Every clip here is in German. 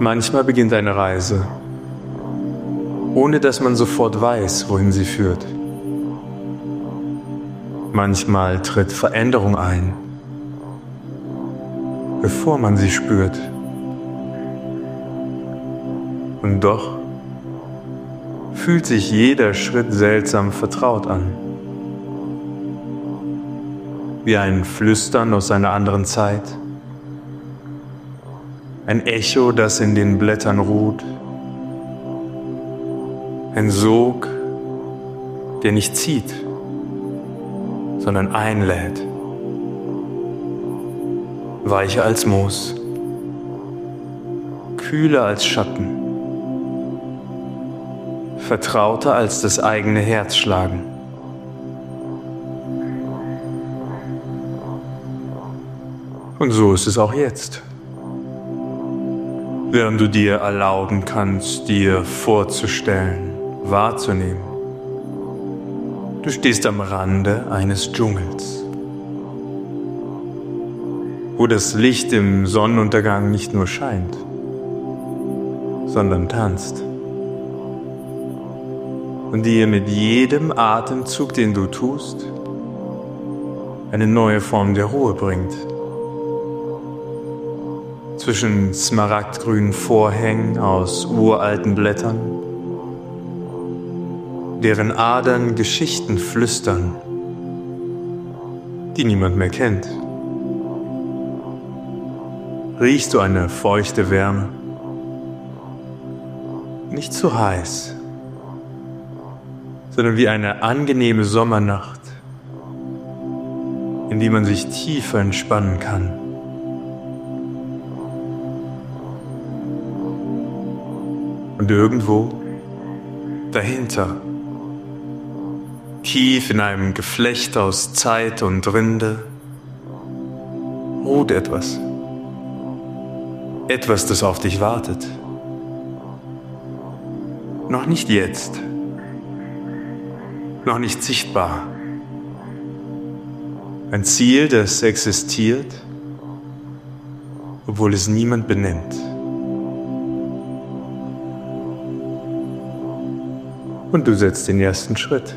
Manchmal beginnt eine Reise, ohne dass man sofort weiß, wohin sie führt. Manchmal tritt Veränderung ein, bevor man sie spürt. Und doch fühlt sich jeder Schritt seltsam vertraut an. Wie ein Flüstern aus einer anderen Zeit. Ein Echo, das in den Blättern ruht. Ein Sog, der nicht zieht, sondern einlädt. Weicher als Moos, kühler als Schatten, vertrauter als das eigene Herzschlagen. Und so ist es auch jetzt. Während du dir erlauben kannst, dir vorzustellen, wahrzunehmen. Du stehst am Rande eines Dschungels, wo das Licht im Sonnenuntergang nicht nur scheint, sondern tanzt. Und dir mit jedem Atemzug, den du tust, eine neue Form der Ruhe bringt. Zwischen smaragdgrünen Vorhängen aus uralten Blättern, deren Adern Geschichten flüstern, die niemand mehr kennt. Riechst du eine feuchte Wärme? Nicht zu heiß, sondern wie eine angenehme Sommernacht, in die man sich tiefer entspannen kann. Und irgendwo dahinter, tief in einem Geflecht aus Zeit und Rinde, ruht etwas. Etwas, das auf dich wartet. Noch nicht jetzt. Noch nicht sichtbar. Ein Ziel, das existiert, obwohl es niemand benennt. Und du setzt den ersten Schritt.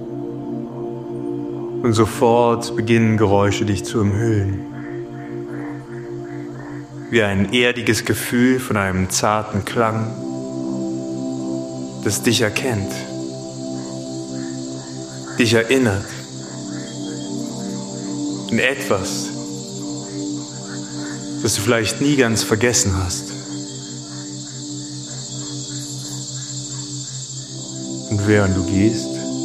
Und sofort beginnen Geräusche dich zu umhüllen. Wie ein erdiges Gefühl von einem zarten Klang, das dich erkennt, dich erinnert an etwas, das du vielleicht nie ganz vergessen hast. Und während du gehst,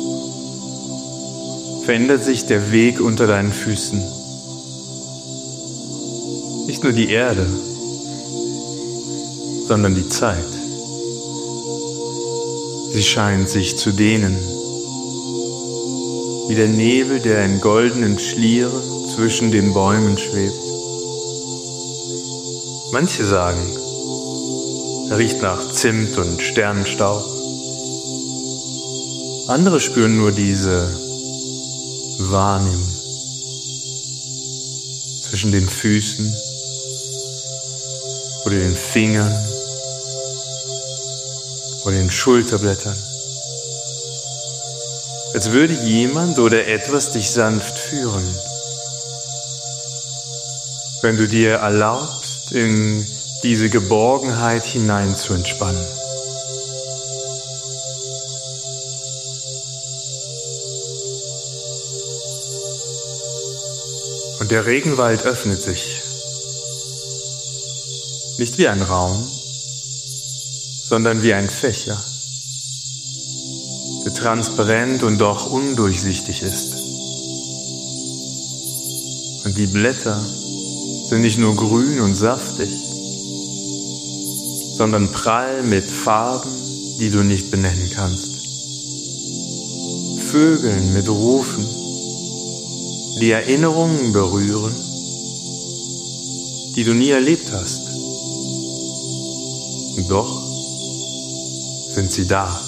verändert sich der Weg unter deinen Füßen. Nicht nur die Erde, sondern die Zeit. Sie scheint sich zu dehnen, wie der Nebel, der in goldenen Schlieren zwischen den Bäumen schwebt. Manche sagen, er riecht nach Zimt und Sternenstaub. Andere spüren nur diese Wahrnehmung zwischen den Füßen oder den Fingern oder den Schulterblättern. Als würde jemand oder etwas dich sanft führen. Wenn du dir erlaubst, in diese Geborgenheit hinein zu entspannen. Und der Regenwald öffnet sich. Nicht wie ein Raum, sondern wie ein Fächer, der transparent und doch undurchsichtig ist. Und die Blätter sind nicht nur grün und saftig, sondern prall mit Farben, die du nicht benennen kannst. Vögeln mit Rufen, die Erinnerungen berühren, die du nie erlebt hast. Und doch sind sie da.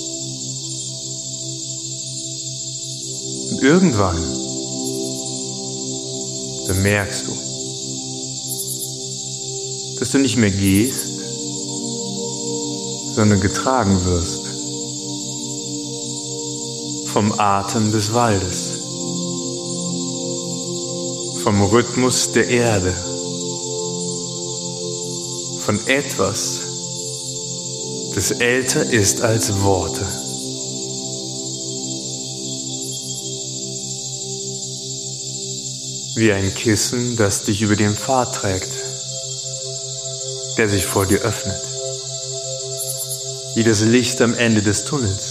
Und irgendwann bemerkst du, dass du nicht mehr gehst, sondern getragen wirst vom Atem des Waldes, vom Rhythmus der Erde, von etwas, das älter ist als Worte. Wie ein Kissen, das dich über den Pfad trägt, der sich vor dir öffnet. Wie das Licht am Ende des Tunnels.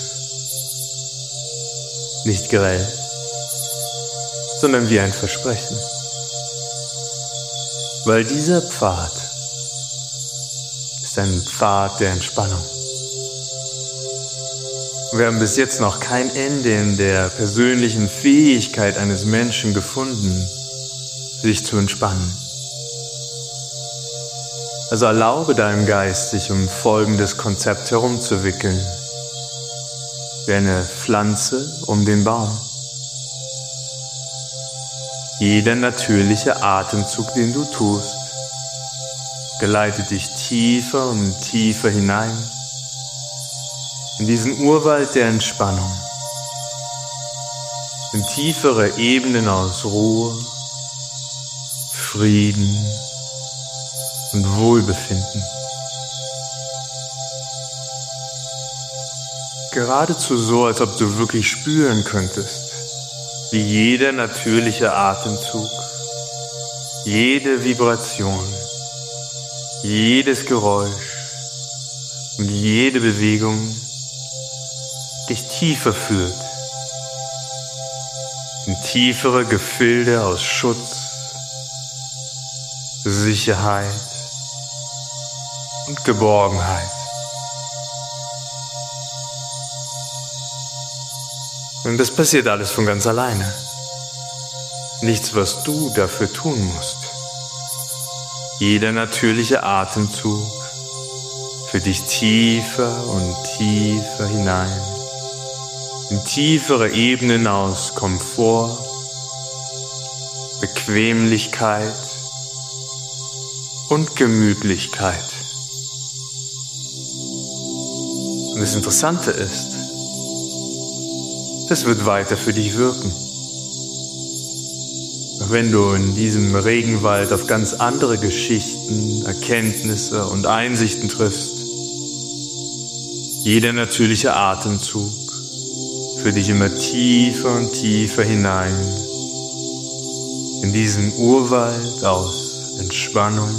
Nicht grell, sondern wie ein Versprechen. Weil dieser Pfad ist ein Pfad der Entspannung. Wir haben bis jetzt noch kein Ende in der persönlichen Fähigkeit eines Menschen gefunden, sich zu entspannen. Also erlaube deinem Geist, sich um folgendes Konzept herumzuwickeln. Wie eine Pflanze um den Baum. Jeder natürliche Atemzug, den du tust, geleitet dich tiefer und tiefer hinein in diesen Urwald der Entspannung, in tiefere Ebenen aus Ruhe, Frieden und Wohlbefinden. Geradezu so, als ob du wirklich spüren könntest, wie jeder natürliche Atemzug, jede Vibration, jedes Geräusch und jede Bewegung dich tiefer führt, in tiefere Gefilde aus Schutz, Sicherheit und Geborgenheit. Und das passiert alles von ganz alleine. Nichts, was du dafür tun musst. Jeder natürliche Atemzug führt dich tiefer und tiefer hinein, in tiefere Ebenen aus Komfort, Bequemlichkeit und Gemütlichkeit. Und das Interessante ist, das wird weiter für dich wirken. Wenn du in diesem Regenwald auf ganz andere Geschichten, Erkenntnisse und Einsichten triffst, jeder natürliche Atemzug führt dich immer tiefer und tiefer hinein in diesen Urwald aus Entspannung,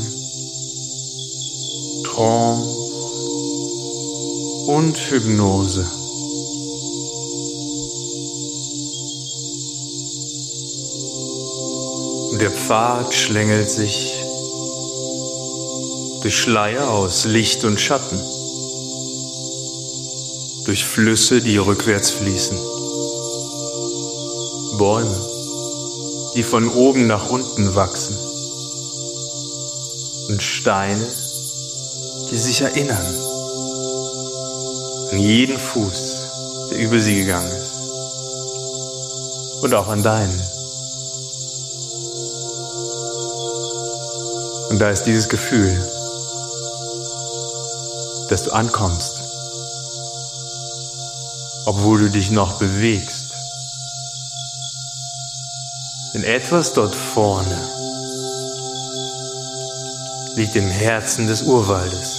Trance und Hypnose. Der Pfad schlängelt sich durch Schleier aus Licht und Schatten, durch Flüsse, die rückwärts fließen, Bäume, die von oben nach unten wachsen und Steine, die sich erinnern an jeden Fuß, der über sie gegangen ist und auch an deinen. Und da ist dieses Gefühl, dass du ankommst, obwohl du dich noch bewegst. Denn etwas dort vorne liegt im Herzen des Urwaldes.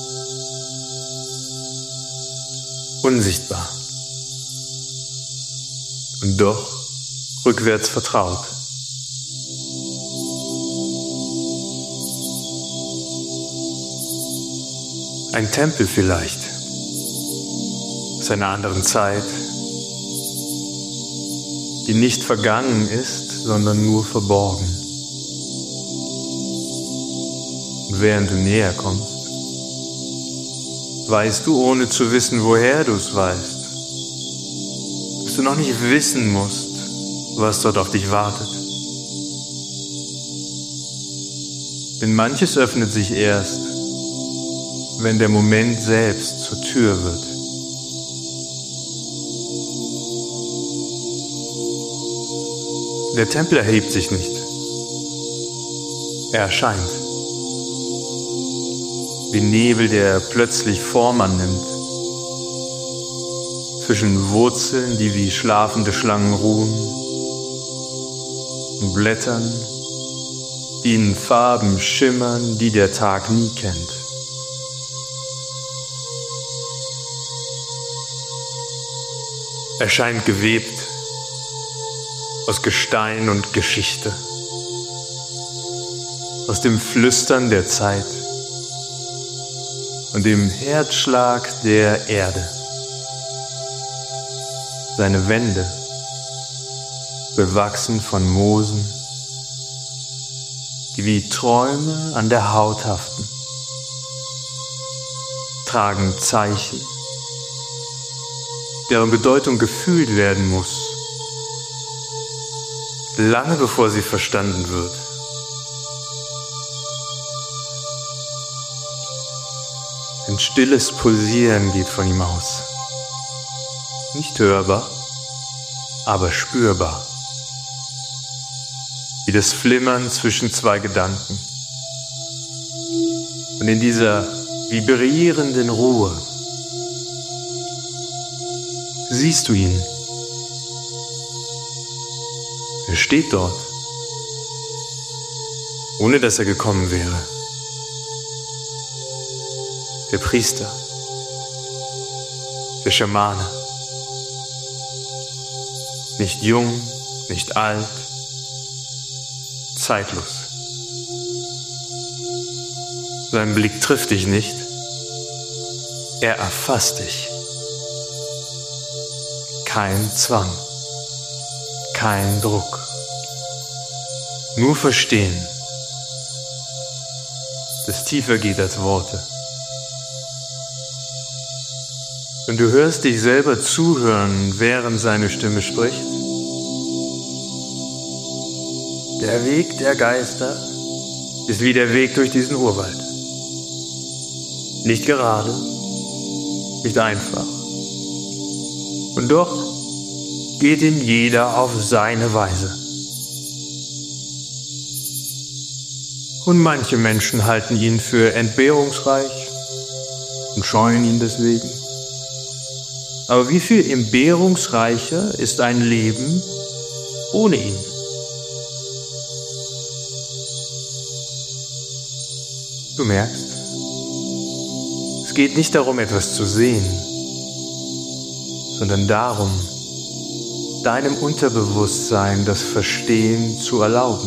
Unsichtbar. Und doch rückwärts vertraut. Ein Tempel vielleicht, aus einer anderen Zeit, die nicht vergangen ist, sondern nur verborgen. Und während du näher kommst, weißt du, ohne zu wissen, woher du es weißt, dass du noch nicht wissen musst, was dort auf dich wartet. Denn manches öffnet sich erst, wenn der Moment selbst zur Tür wird. Der Tempel erhebt sich nicht. Er erscheint. wie Nebel, der plötzlich Form annimmt. Zwischen Wurzeln, die wie schlafende Schlangen ruhen, und Blättern, die in Farben schimmern, die der Tag nie kennt. Er scheint gewebt aus Gestein und Geschichte, aus dem Flüstern der Zeit und dem Herzschlag der Erde. Seine Wände, bewachsen von Moosen, die wie Träume an der Haut haften, tragen Zeichen, deren Bedeutung gefühlt werden muss, lange bevor sie verstanden wird. Ein stilles Pulsieren geht von ihm aus. Nicht hörbar, aber spürbar. Wie das Flimmern zwischen zwei Gedanken. Und in dieser vibrierenden Ruhe siehst du ihn. Er steht dort, ohne dass er gekommen wäre. Der Priester, der Schamane. Nicht jung, nicht alt, zeitlos. Sein Blick trifft dich nicht, er erfasst dich. Kein Zwang, kein Druck, nur Verstehen, das tiefer geht als Worte. Und du hörst dich selber zuhören, während seine Stimme spricht. Der Weg der Geister ist wie der Weg durch diesen Urwald. Nicht gerade, nicht einfach. Und doch geht ihn jeder auf seine Weise. Und manche Menschen halten ihn für entbehrungsreich und scheuen ihn deswegen. Aber wie viel entbehrungsreicher ist ein Leben ohne ihn? Du merkst, es geht nicht darum, etwas zu sehen, sondern darum, deinem Unterbewusstsein das Verstehen zu erlauben.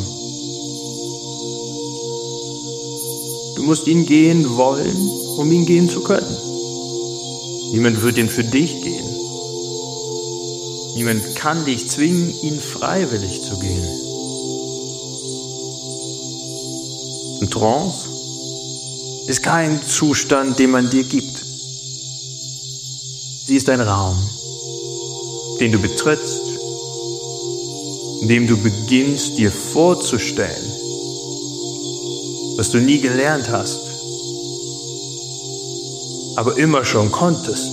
Du musst ihn gehen wollen, um ihn gehen zu können. Niemand wird ihn für dich gehen. Niemand kann dich zwingen, ihn freiwillig zu gehen. Und Trance ist kein Zustand, den man dir gibt. Sie ist ein Raum, den du betrittst, in dem du beginnst, dir vorzustellen, was du nie gelernt hast, aber immer schon konntest.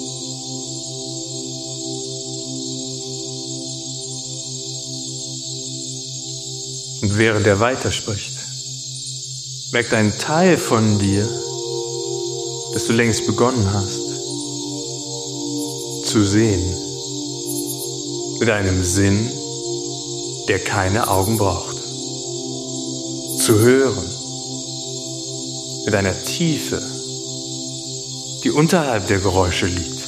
Und während er weiterspricht, merkt ein Teil von dir, dass du längst begonnen hast, zu sehen, mit einem Sinn, der keine Augen braucht, zu hören, mit einer Tiefe, die unterhalb der Geräusche liegt,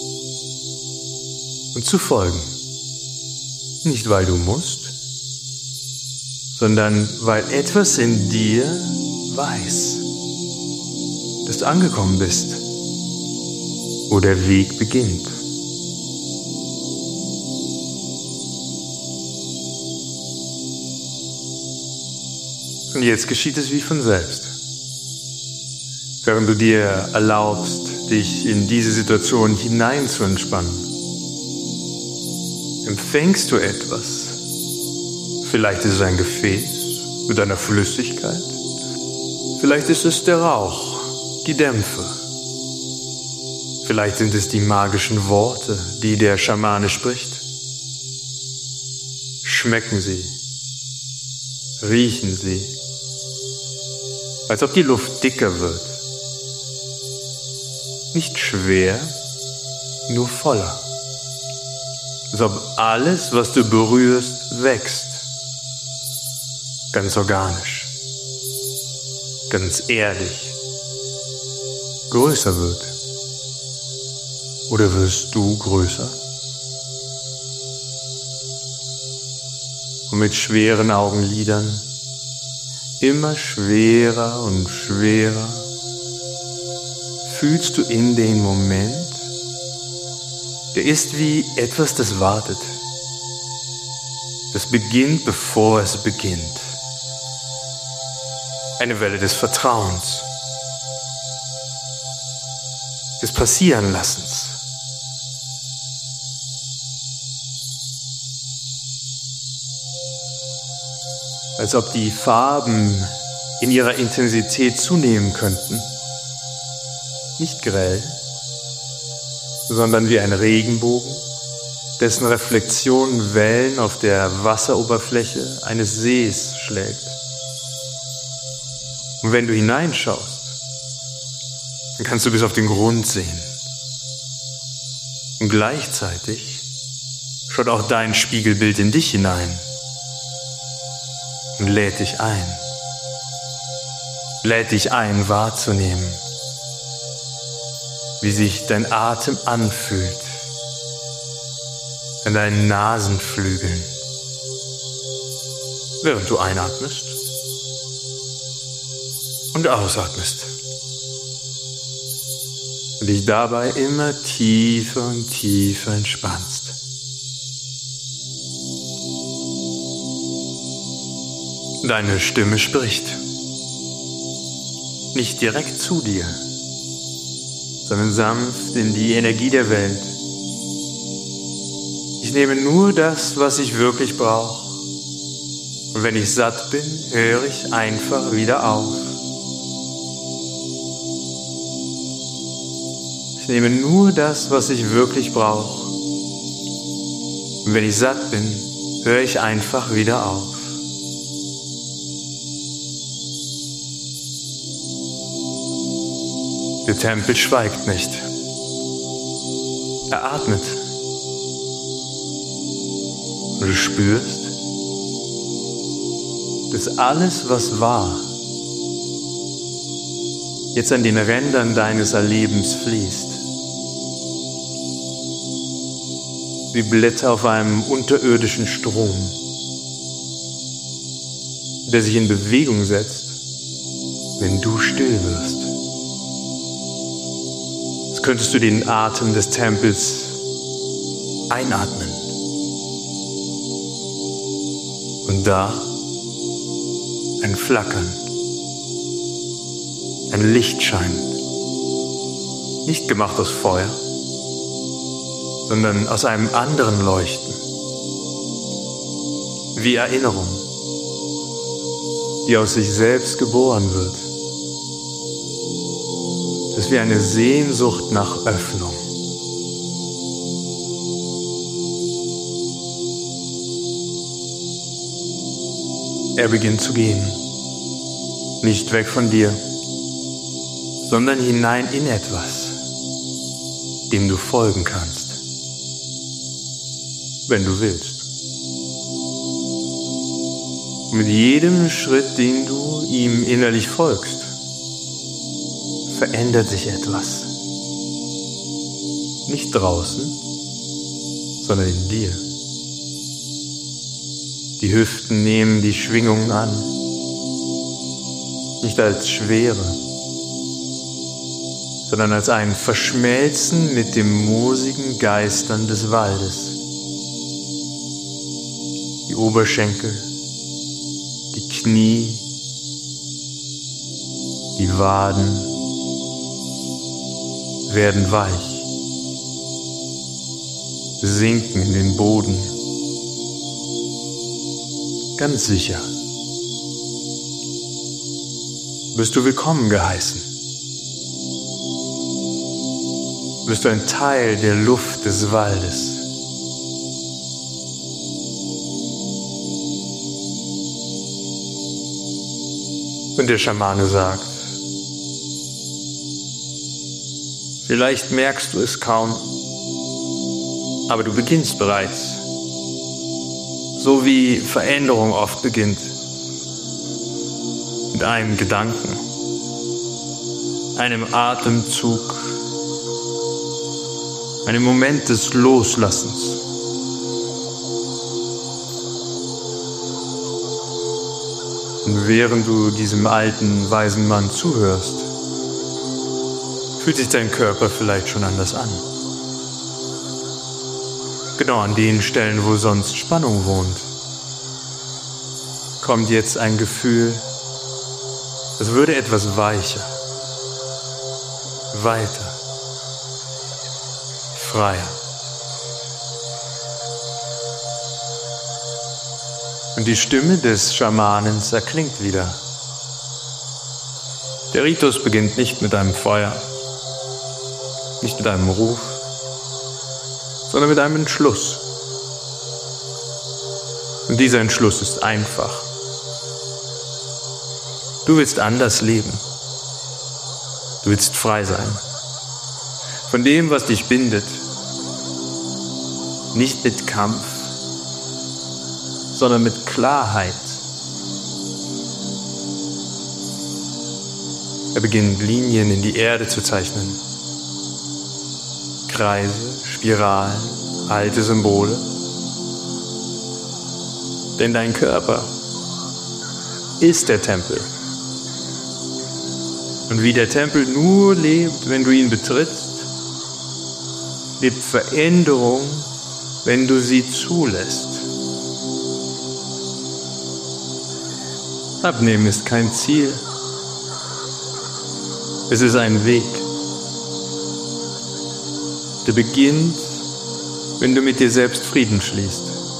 und zu folgen, nicht weil du musst, sondern weil etwas in dir weiß, dass du angekommen bist, wo der Weg beginnt. Und jetzt geschieht es wie von selbst. Während du dir erlaubst, dich in diese Situation hinein zu entspannen, empfängst du etwas. Vielleicht ist es ein Gefäß mit einer Flüssigkeit. Vielleicht ist es der Rauch, die Dämpfe. Vielleicht sind es die magischen Worte, die der Schamane spricht. Schmecken sie, riechen sie, als ob die Luft dicker wird, Nicht schwer, nur voller. Als ob alles, was du berührst, wächst. Ganz organisch. Ganz ehrlich. Größer wird. Oder wirst du größer? Und mit schweren Augenlidern, immer schwerer und schwerer, fühlst du in den Moment, der ist wie etwas, das wartet. Das beginnt, bevor es beginnt. Eine Welle des Vertrauens, des Passierenlassens. Als ob die Farben in ihrer Intensität zunehmen könnten. Nicht grell, sondern wie ein Regenbogen, dessen Reflexion Wellen auf der Wasseroberfläche eines Sees schlägt. Und wenn du hineinschaust, dann kannst du bis auf den Grund sehen. Und gleichzeitig schaut auch dein Spiegelbild in dich hinein und lädt dich ein. Lädt dich ein, wahrzunehmen, wie sich dein Atem anfühlt an deinen Nasenflügeln, während du einatmest und ausatmest und dich dabei immer tiefer und tiefer entspannst. Deine Stimme spricht, nicht direkt zu dir, sondern sanft in die Energie der Welt. Ich nehme nur das, was ich wirklich brauche. Und wenn ich satt bin, höre ich einfach wieder auf. Ich nehme nur das, was ich wirklich brauche. Und wenn ich satt bin, höre ich einfach wieder auf. Der Tempel schweigt nicht. Er atmet. Und du spürst, dass alles, was war, jetzt an den Rändern deines Erlebens fließt. Wie Blätter auf einem unterirdischen Strom, der sich in Bewegung setzt, wenn du still wirst. Als könntest du den Atem des Tempels einatmen. Und da ein Flackern, ein Lichtschein, nicht gemacht aus Feuer, sondern aus einem anderen Leuchten, wie Erinnerung, die aus sich selbst geboren wird. Das ist wie eine Sehnsucht nach Öffnung. Er beginnt zu gehen, nicht weg von dir, sondern hinein in etwas, dem du folgen kannst, wenn du willst. Mit jedem Schritt, den du ihm innerlich folgst, verändert sich etwas. Nicht draußen, sondern in dir. Die Hüften nehmen die Schwingungen an, nicht als Schwere, sondern als ein Verschmelzen mit dem moosigen Geistern des Waldes. Die Oberschenkel, die Knie, die Waden werden weich, sinken in den Boden. Ganz sicher bist du willkommen geheißen. Bist du ein Teil der Luft des Waldes. Und der Schamane sagt, Vielleicht merkst du es kaum, aber du beginnst bereits. So wie Veränderung oft beginnt. Mit einem Gedanken, einem Atemzug, einem Moment des Loslassens. Und während du diesem alten, weisen Mann zuhörst, fühlt sich dein Körper vielleicht schon anders an. Genau an den Stellen, wo sonst Spannung wohnt, kommt jetzt ein Gefühl, als würde etwas weicher, weiter, freier. Und die Stimme des Schamanens erklingt wieder. Der Ritus beginnt nicht mit einem Feuer, nicht mit einem Ruf, sondern mit einem Entschluss. Und dieser Entschluss ist einfach. Du willst anders leben. Du willst frei sein. Von dem, was dich bindet. Nicht mit Kampf, sondern mit Klarheit. Er beginnt Linien in die Erde zu zeichnen. Kreise, Spiralen, alte Symbole. Denn dein Körper ist der Tempel. Und wie der Tempel nur lebt, wenn du ihn betrittst, lebt Veränderung, wenn du sie zulässt. Abnehmen ist kein Ziel. Es ist ein Weg. Der beginnt, wenn du mit dir selbst Frieden schließt.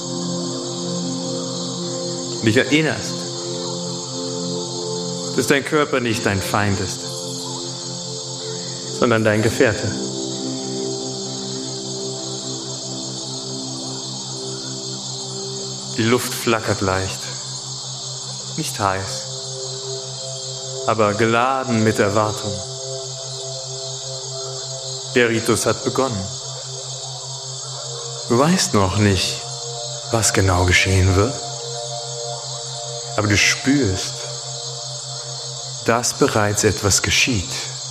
Und dich erinnerst, dass dein Körper nicht dein Feind ist, sondern dein Gefährte. Die Luft flackert leicht, nicht heiß, aber geladen mit Erwartung. Der Ritus hat begonnen. Du weißt noch nicht, was genau geschehen wird, aber du spürst, dass bereits etwas geschieht.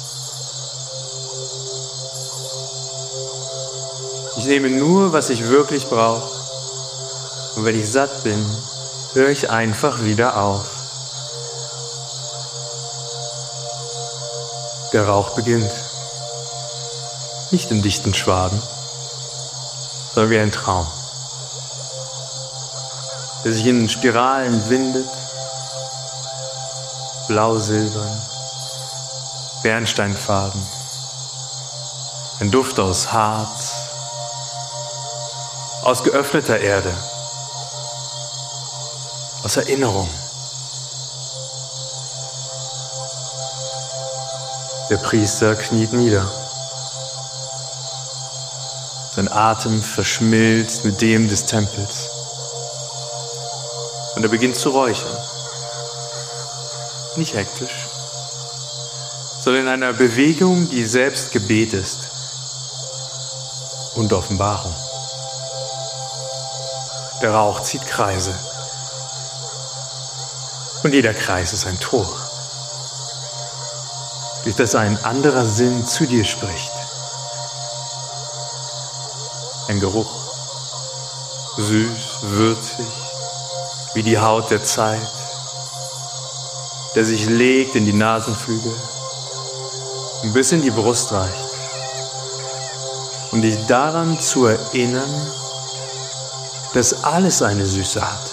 Ich nehme nur, was ich wirklich brauche, und wenn ich satt bin, höre ich einfach wieder auf. Der Rauch beginnt. Nicht in dichten Schwaden, sondern wie ein Traum, der sich in Spiralen windet, blau-silbern, bernsteinfarben, ein Duft aus Harz, aus geöffneter Erde, aus Erinnerung. Der Priester kniet nieder. Sein Atem verschmilzt mit dem des Tempels. Und er beginnt zu räuchern. Nicht hektisch, sondern in einer Bewegung, die selbst Gebet ist und Offenbarung. Der Rauch zieht Kreise. Und jeder Kreis ist ein Tor, durch das ein anderer Sinn zu dir spricht. Ein Geruch, süß, würzig, wie die Haut der Zeit, der sich legt in die Nasenflügel und bis in die Brust reicht, um dich daran zu erinnern, dass alles eine Süße hat,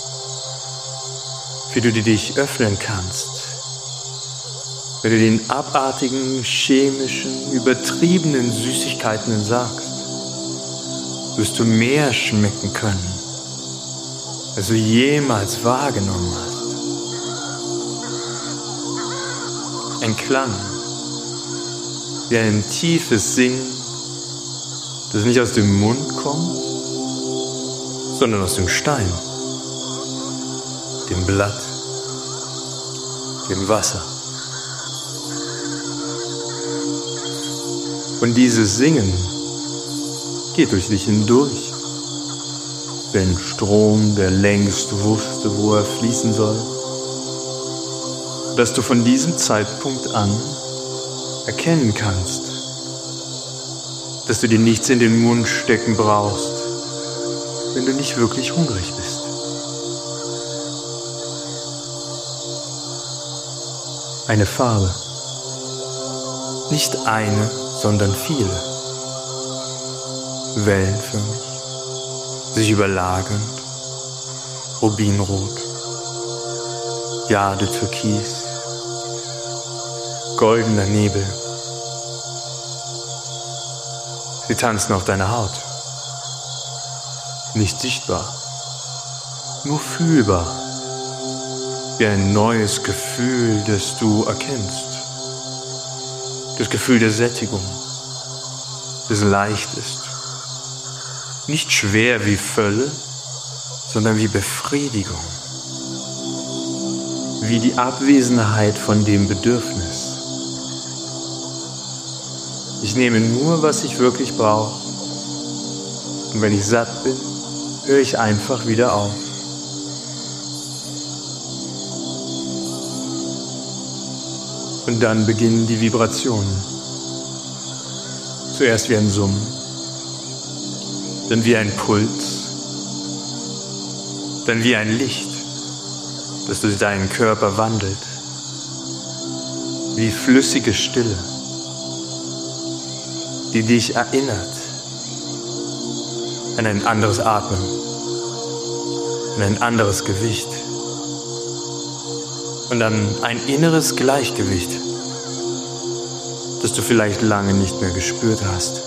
für die du dich öffnen kannst, wenn du den abartigen, chemischen, übertriebenen Süßigkeiten entsagst. Wirst du mehr schmecken können, als du jemals wahrgenommen hast. Ein Klang, wie ein tiefes Singen, das nicht aus dem Mund kommt, sondern aus dem Stein, dem Blatt, dem Wasser. Und dieses Singen geht durch dich hindurch, wie ein Strom, der längst wusste, wo er fließen soll, dass du von diesem Zeitpunkt an erkennen kannst, dass du dir nichts in den Mund stecken brauchst, wenn du nicht wirklich hungrig bist. Eine Farbe. Nicht eine, sondern viele. Wellenförmig, sich überlagernd, Rubinrot, Jade Türkis, goldener Nebel. Sie tanzen auf deiner Haut. Nicht sichtbar, nur fühlbar, wie ein neues Gefühl, das du erkennst. Das Gefühl der Sättigung, das leicht ist. Nicht schwer wie Fülle, sondern wie Befriedigung. Wie die Abwesenheit von dem Bedürfnis. Ich nehme nur, was ich wirklich brauche. Und wenn ich satt bin, höre ich einfach wieder auf. Und dann beginnen die Vibrationen. Zuerst wie ein Summen, dann wie ein Puls, dann wie ein Licht, das durch deinen Körper wandelt, wie flüssige Stille, die dich erinnert an ein anderes Atmen, an ein anderes Gewicht und an ein inneres Gleichgewicht, das du vielleicht lange nicht mehr gespürt hast.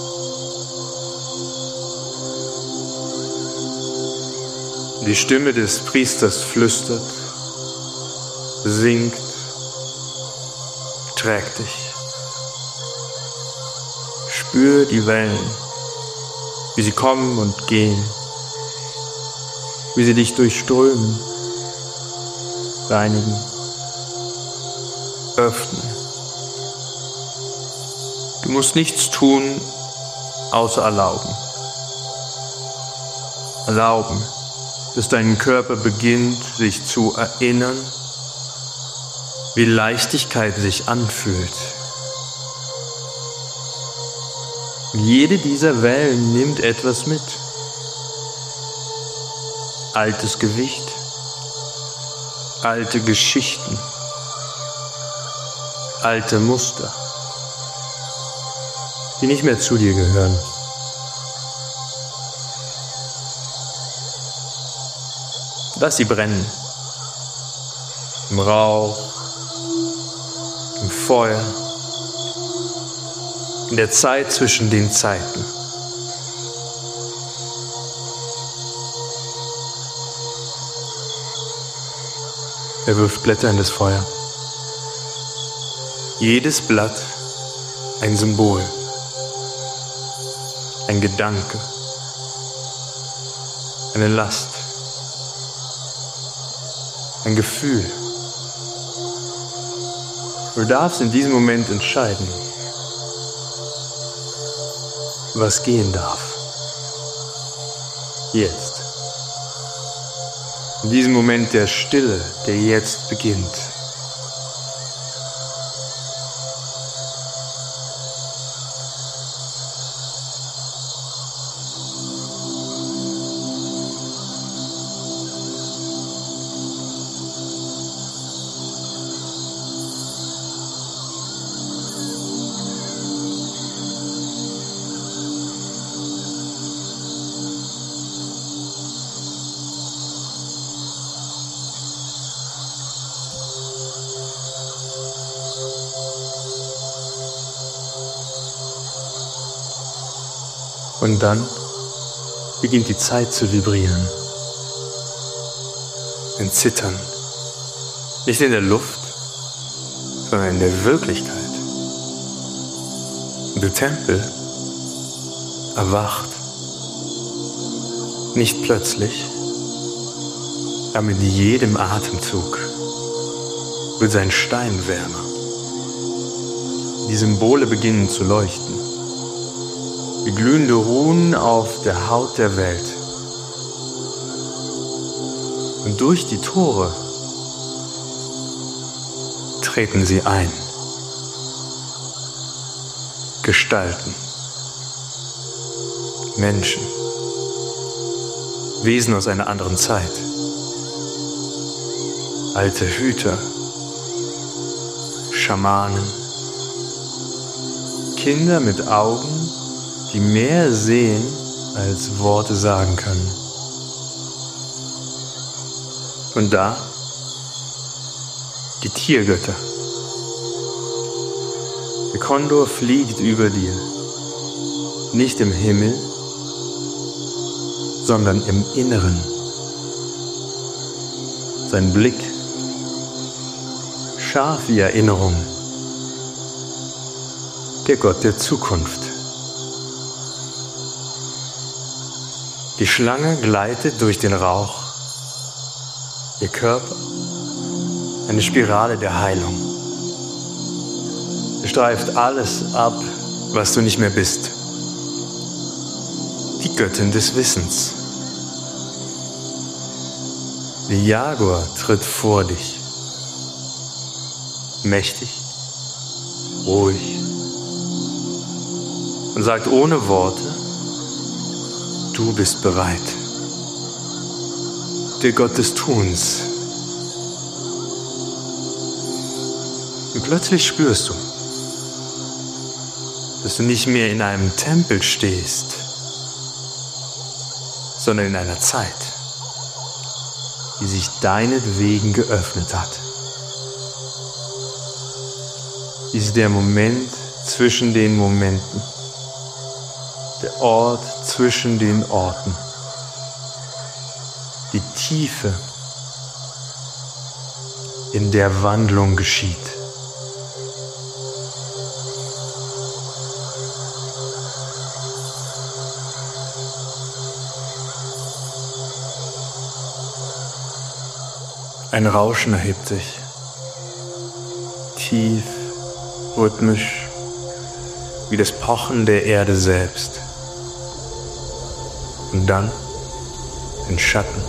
Die Stimme des Priesters flüstert, singt, trägt dich. Spür die Wellen, wie sie kommen und gehen, wie sie dich durchströmen, reinigen, öffnen. Du musst nichts tun, außer erlauben. Erlauben, dass dein Körper beginnt, sich zu erinnern, wie Leichtigkeit sich anfühlt. Jede dieser Wellen nimmt etwas mit. Altes Gewicht, alte Geschichten, alte Muster, die nicht mehr zu dir gehören. Lass sie brennen. Im Rauch, im Feuer, in der Zeit zwischen den Zeiten. Er wirft Blätter in das Feuer. Jedes Blatt ein Symbol, ein Gedanke, eine Last, ein Gefühl. Du darfst in diesem Moment entscheiden, was gehen darf. Jetzt. In diesem Moment der Stille, der jetzt beginnt. Und dann beginnt die Zeit zu vibrieren. Ein Zittern. Nicht in der Luft, sondern in der Wirklichkeit. Und der Tempel erwacht. Nicht plötzlich, aber mit jedem Atemzug wird sein Stein wärmer. Die Symbole beginnen zu leuchten. wie glühende Runen auf der Haut der Welt. Und durch die Tore treten sie ein. Gestalten, Menschen, Wesen aus einer anderen Zeit, alte Hüter, Schamanen, Kinder mit Augen, die mehr sehen, als Worte sagen können. Und da die Tiergötter. Der Kondor fliegt über dir, nicht im Himmel, sondern im Inneren. Sein Blick, scharf wie Erinnerung, der Gott der Zukunft. Die Schlange gleitet durch den Rauch, ihr Körper eine Spirale der Heilung. Streift alles ab, was du nicht mehr bist. Die Göttin des Wissens. Der Jaguar tritt vor dich. Mächtig, ruhig und sagt ohne Worte, du bist bereit. Der Gott des Tuns. Und plötzlich spürst du, dass du nicht mehr in einem Tempel stehst, sondern in einer Zeit, die sich deinetwegen geöffnet hat. Dies ist der Moment zwischen den Momenten, der Ort zwischen den Orten, die Tiefe, in der Wandlung geschieht. Ein Rauschen erhebt sich, tief, rhythmisch, wie das Pochen der Erde selbst. Und dann ein Schatten,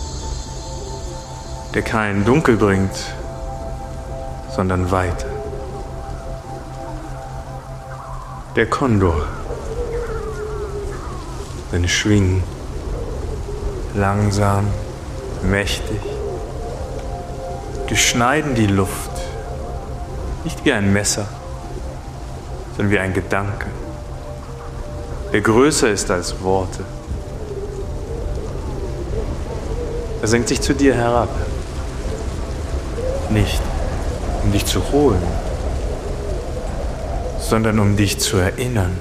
der kein Dunkel bringt, sondern Weite. Der Kondor, seine Schwingen, langsam, mächtig, durchschneiden die Luft, nicht wie ein Messer, sondern wie ein Gedanke, der größer ist als Worte. Er senkt sich zu dir herab, nicht um dich zu holen, sondern um dich zu erinnern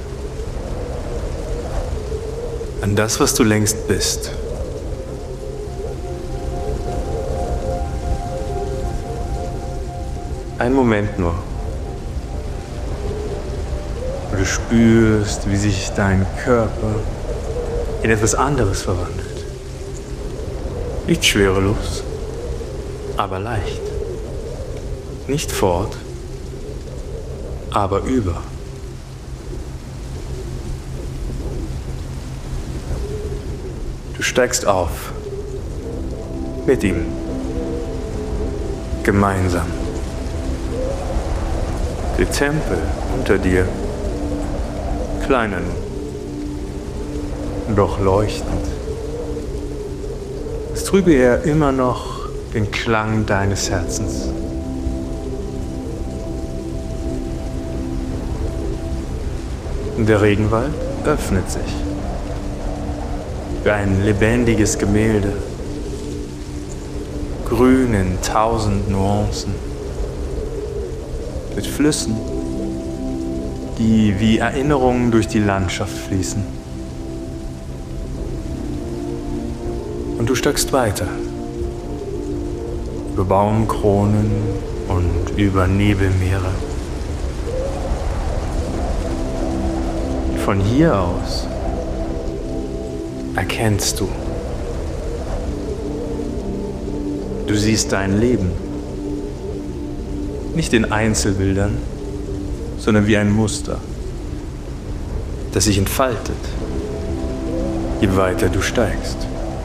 an das, was du längst bist. Ein Moment nur. Und du spürst, wie sich dein Körper in etwas anderes verwandelt. Nicht schwerelos, aber leicht. Nicht fort, aber über. Du steigst auf. Mit ihm. Gemeinsam. Der Tempel unter dir, kleiner nun, doch leuchtend. Es trübe er immer noch den Klang deines Herzens. Und der Regenwald öffnet sich wie ein lebendiges Gemälde, grün in 1000 Nuancen. Mit Flüssen, die wie Erinnerungen durch die Landschaft fließen. Und du steigst weiter, über Baumkronen und über Nebelmeere. Von hier aus erkennst du. Du siehst dein Leben. Nicht in Einzelbildern, sondern wie ein Muster. das sich entfaltet, je weiter du steigst.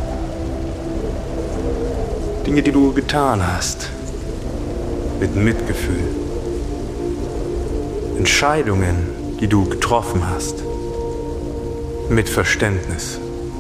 Dinge, die du getan hast, mit Mitgefühl. Entscheidungen, die du getroffen hast, mit Verständnis.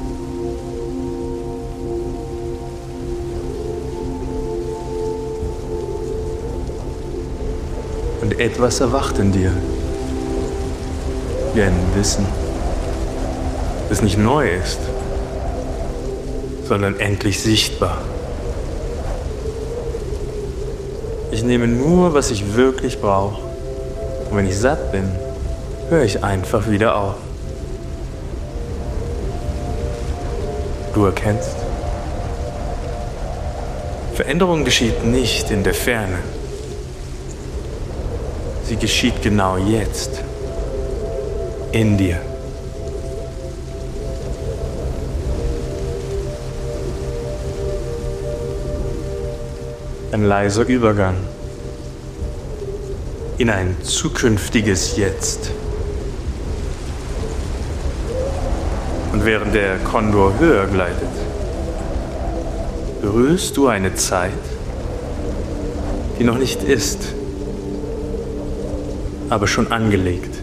Und etwas erwacht in dir, wie ein Wissen, das nicht neu ist, sondern endlich sichtbar. Ich nehme nur, was ich wirklich brauche. Und wenn ich satt bin, höre ich einfach wieder auf. Du erkennst, Veränderung geschieht nicht in der Ferne. Sie geschieht genau jetzt, in dir. Ein leiser Übergang in ein zukünftiges Jetzt. Und während der Kondor höher gleitet, berührst du eine Zeit, die noch nicht ist, aber schon angelegt.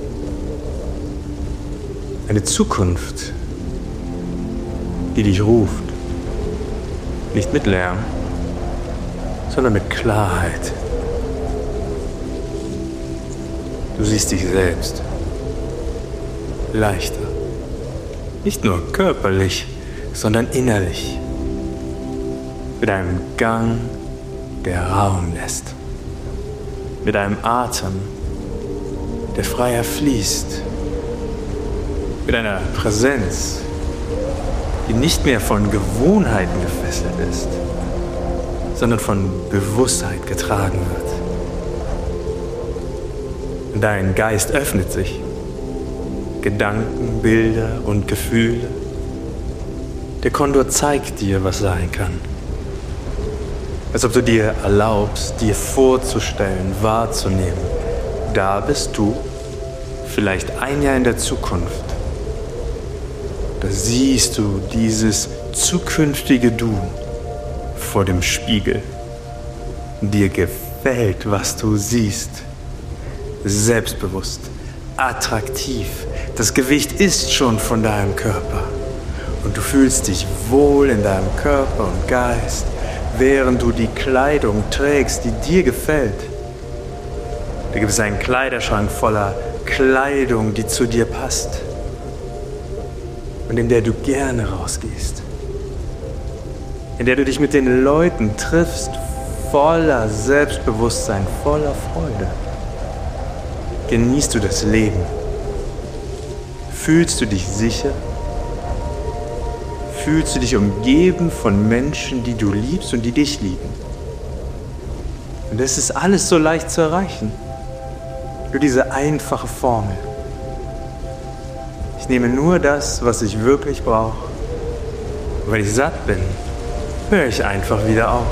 Eine Zukunft, die dich ruft, nicht mit Lärm, sondern mit Klarheit. Du siehst dich selbst leichter, nicht nur körperlich, sondern innerlich, mit einem Gang, der Raum lässt, mit einem Atem, der freier fließt, mit einer Präsenz, die nicht mehr von Gewohnheiten gefesselt ist, sondern von Bewusstheit getragen wird. Dein Geist öffnet sich. Gedanken, Bilder und Gefühle. Der Kondor zeigt dir, was sein kann. Als ob du dir erlaubst, dir vorzustellen, wahrzunehmen. Da bist du, vielleicht ein Jahr in der Zukunft. Da siehst du dieses zukünftige Du vor dem Spiegel. Dir gefällt, was du siehst. Selbstbewusst, attraktiv. Das Gewicht ist schon von deinem Körper. Und du fühlst dich wohl in deinem Körper und Geist, während du die Kleidung trägst, die dir gefällt. Da gibt es einen Kleiderschrank voller Kleidung, die zu dir passt und in der du gerne rausgehst, in der du dich mit den Leuten triffst, voller Selbstbewusstsein, voller Freude. Genießt du das Leben? Fühlst du dich sicher? Fühlst du dich umgeben von Menschen, die du liebst und die dich lieben? Und das ist alles so leicht zu erreichen. Nur diese einfache Formel. Ich nehme nur das, was ich wirklich brauche. Und wenn ich satt bin, höre ich einfach wieder auf.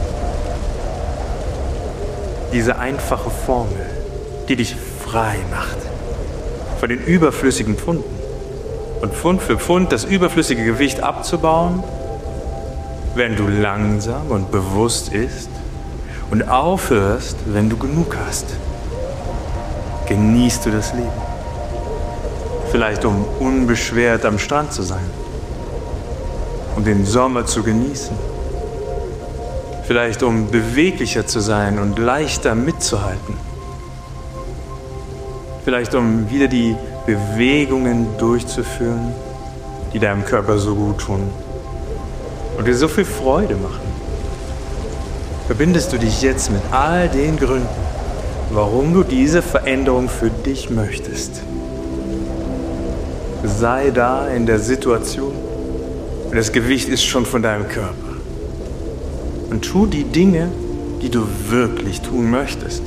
Diese einfache Formel, die dich frei macht von den überflüssigen Pfunden und Pfund für Pfund das überflüssige Gewicht abzubauen, wenn du langsam und bewusst isst und aufhörst, wenn du genug hast. Genießt du das Leben. Vielleicht um unbeschwert am Strand zu sein, um den Sommer zu genießen. Vielleicht um beweglicher zu sein und leichter mitzuhalten. Vielleicht um wieder die Bewegungen durchzuführen, die deinem Körper so gut tun und dir so viel Freude machen. Verbindest du dich jetzt mit all den Gründen, warum du diese Veränderung für dich möchtest. Sei da in der Situation und das Gewicht ist schon von deinem Körper. Und tu die Dinge, die du wirklich tun möchtest.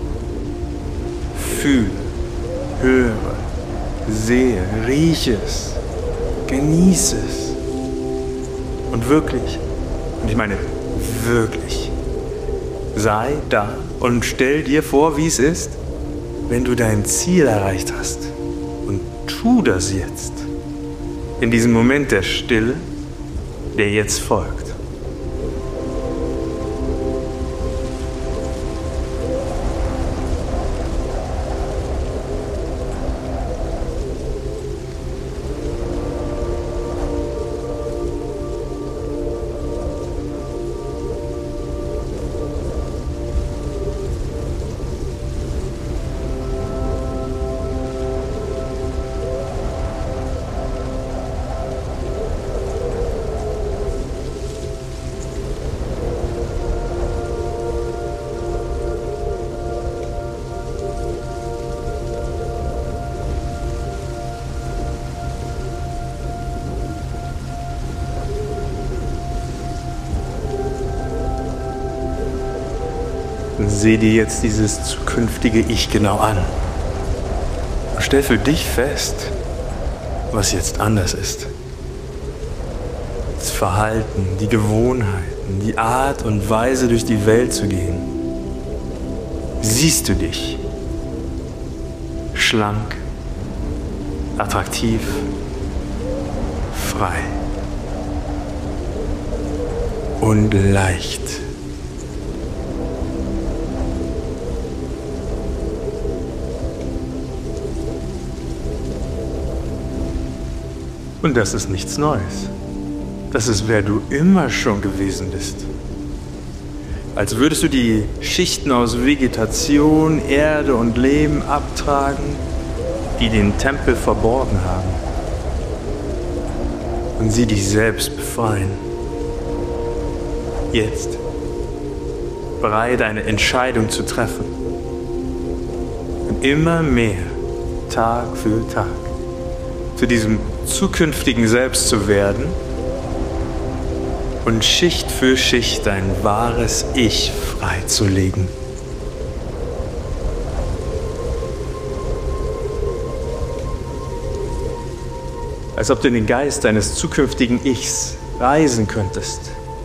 Fühle, höre, sehe, rieche es, genieße es. Und wirklich, und ich meine wirklich, sei da und stell dir vor, wie es ist, wenn du dein Ziel erreicht hast. Und tu das jetzt. In diesem Moment der Stille, der jetzt folgt. Seh dir jetzt dieses zukünftige Ich genau an. Und stell für dich fest, was jetzt anders ist. Das Verhalten, die Gewohnheiten, die Art und Weise, durch die Welt zu gehen. Siehst du dich schlank, attraktiv, frei und leicht? Und das ist nichts Neues. Das ist, wer du immer schon gewesen bist. Als würdest du die Schichten aus Vegetation, Erde und Leben abtragen, die den Tempel verborgen haben. Und sie dich selbst befreien. Jetzt bereit, eine Entscheidung zu treffen. Und immer mehr, Tag für Tag, zu diesem zukünftigen Selbst zu werden und Schicht für Schicht dein wahres Ich freizulegen. Als ob du in den Geist deines zukünftigen Ichs reisen könntest.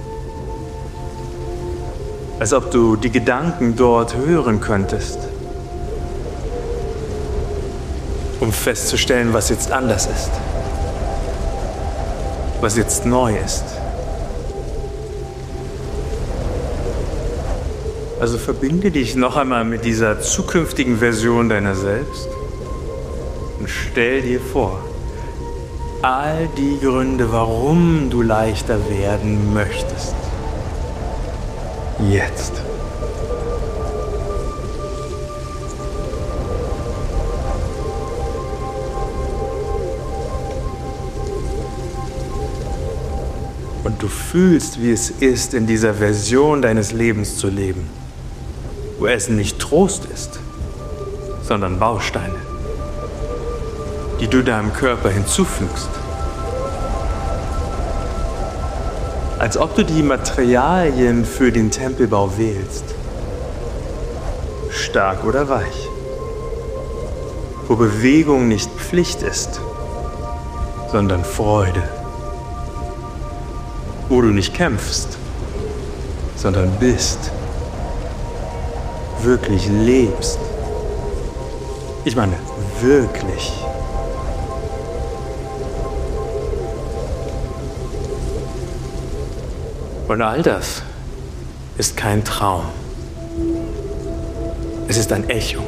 Als ob du die Gedanken dort hören könntest. Um festzustellen, was jetzt anders ist. Was jetzt neu ist. Also verbinde dich noch einmal mit dieser zukünftigen Version deiner selbst und stell dir vor, all die Gründe, warum du leichter werden möchtest. Jetzt. Und du fühlst, wie es ist, in dieser Version deines Lebens zu leben, wo es nicht Trost ist, sondern Bausteine, die du deinem Körper hinzufügst. Als ob du die Materialien für den Tempelbau wählst. Stark oder weich. Wo Bewegung nicht Pflicht ist, sondern Freude. Wo du nicht kämpfst, sondern bist. Wirklich lebst. Ich meine, wirklich. Und all das ist kein Traum. Es ist ein Echo.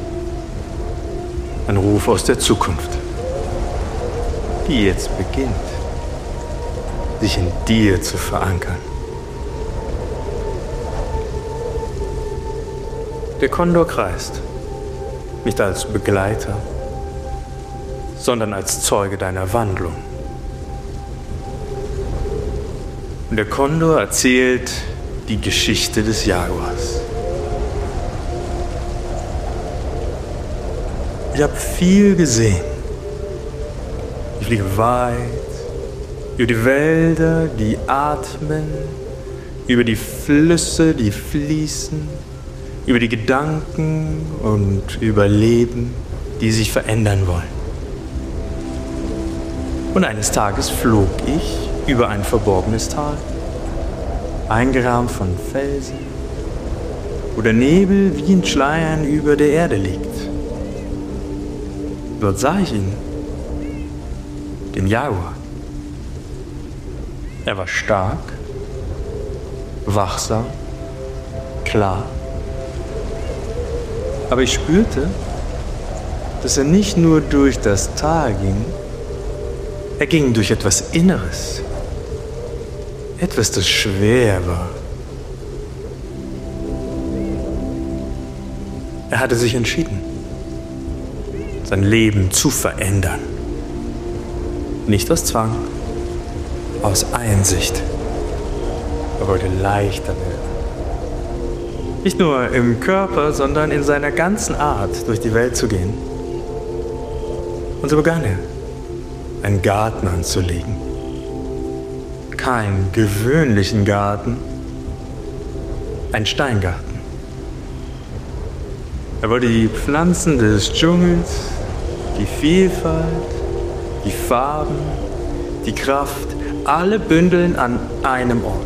Ein Ruf aus der Zukunft, die jetzt beginnt, sich in dir zu verankern. Der Kondor kreist, nicht als Begleiter, sondern als Zeuge deiner Wandlung. Und der Kondor erzählt die Geschichte des Jaguars. Ich habe viel gesehen. Ich fliege weit, über die Wälder, die atmen, über die Flüsse, die fließen, über die Gedanken und über Leben, die sich verändern wollen. Und eines Tages flog ich über ein verborgenes Tal, eingerahmt von Felsen, wo der Nebel wie in Schleiern über der Erde liegt. Dort sah ich ihn, den Jaguar. Er war stark, wachsam, klar. Aber ich spürte, dass er nicht nur durch das Tal ging, er ging durch etwas Inneres. Etwas, das schwer war. Er hatte sich entschieden, sein Leben zu verändern. Nicht aus Zwang, aus Einsicht. Er wollte leichter werden. Nicht nur im Körper, sondern in seiner ganzen Art, durch die Welt zu gehen. Und so begann er, einen Garten anzulegen. Keinen gewöhnlichen Garten, ein Steingarten. Er wollte die Pflanzen des Dschungels, die Vielfalt, die Farben, die Kraft, alle bündeln an einem Ort.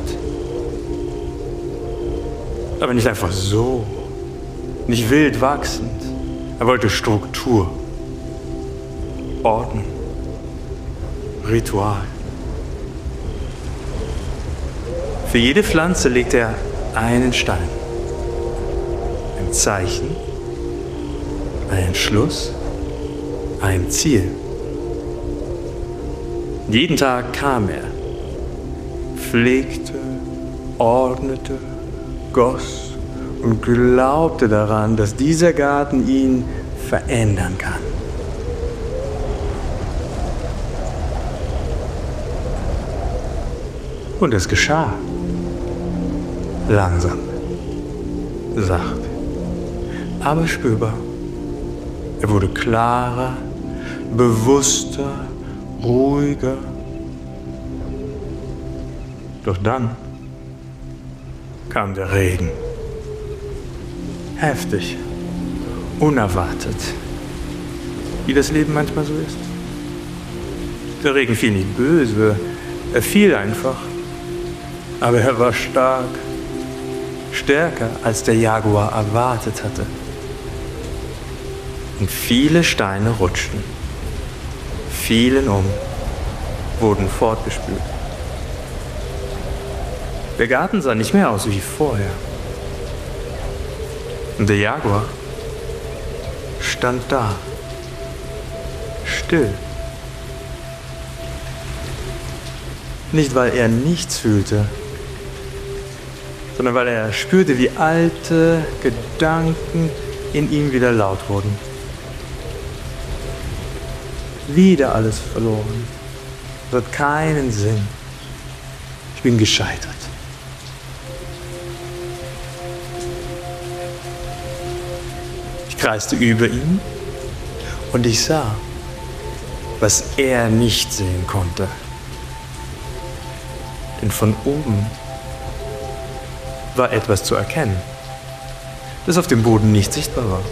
Aber nicht einfach so, nicht wild wachsend. Er wollte Struktur, Ordnung, Ritual. Für jede Pflanze legte er einen Stein, ein Zeichen, ein Entschluss, ein Ziel. Jeden Tag kam er, pflegte, ordnete, goss und glaubte daran, dass dieser Garten ihn verändern kann. Und es geschah. Langsam, sacht, aber spürbar. Er wurde klarer, bewusster, ruhiger. Doch dann kam der Regen. Heftig, unerwartet, wie das Leben manchmal so ist. Der Regen fiel nicht böse, er fiel einfach. Aber er war stark, stärker als der Jaguar erwartet hatte. Und viele Steine rutschten, fielen um, wurden fortgespült. Der Garten sah nicht mehr aus wie vorher. Und der Jaguar stand da, still. Nicht, weil er nichts fühlte, sondern weil er spürte, wie alte Gedanken in ihm wieder laut wurden. Wieder alles verloren. Das hat keinen Sinn. Ich bin gescheitert. Ich kreiste über ihn und ich sah, was er nicht sehen konnte. Denn von oben war etwas zu erkennen, das auf dem Boden nicht sichtbar war.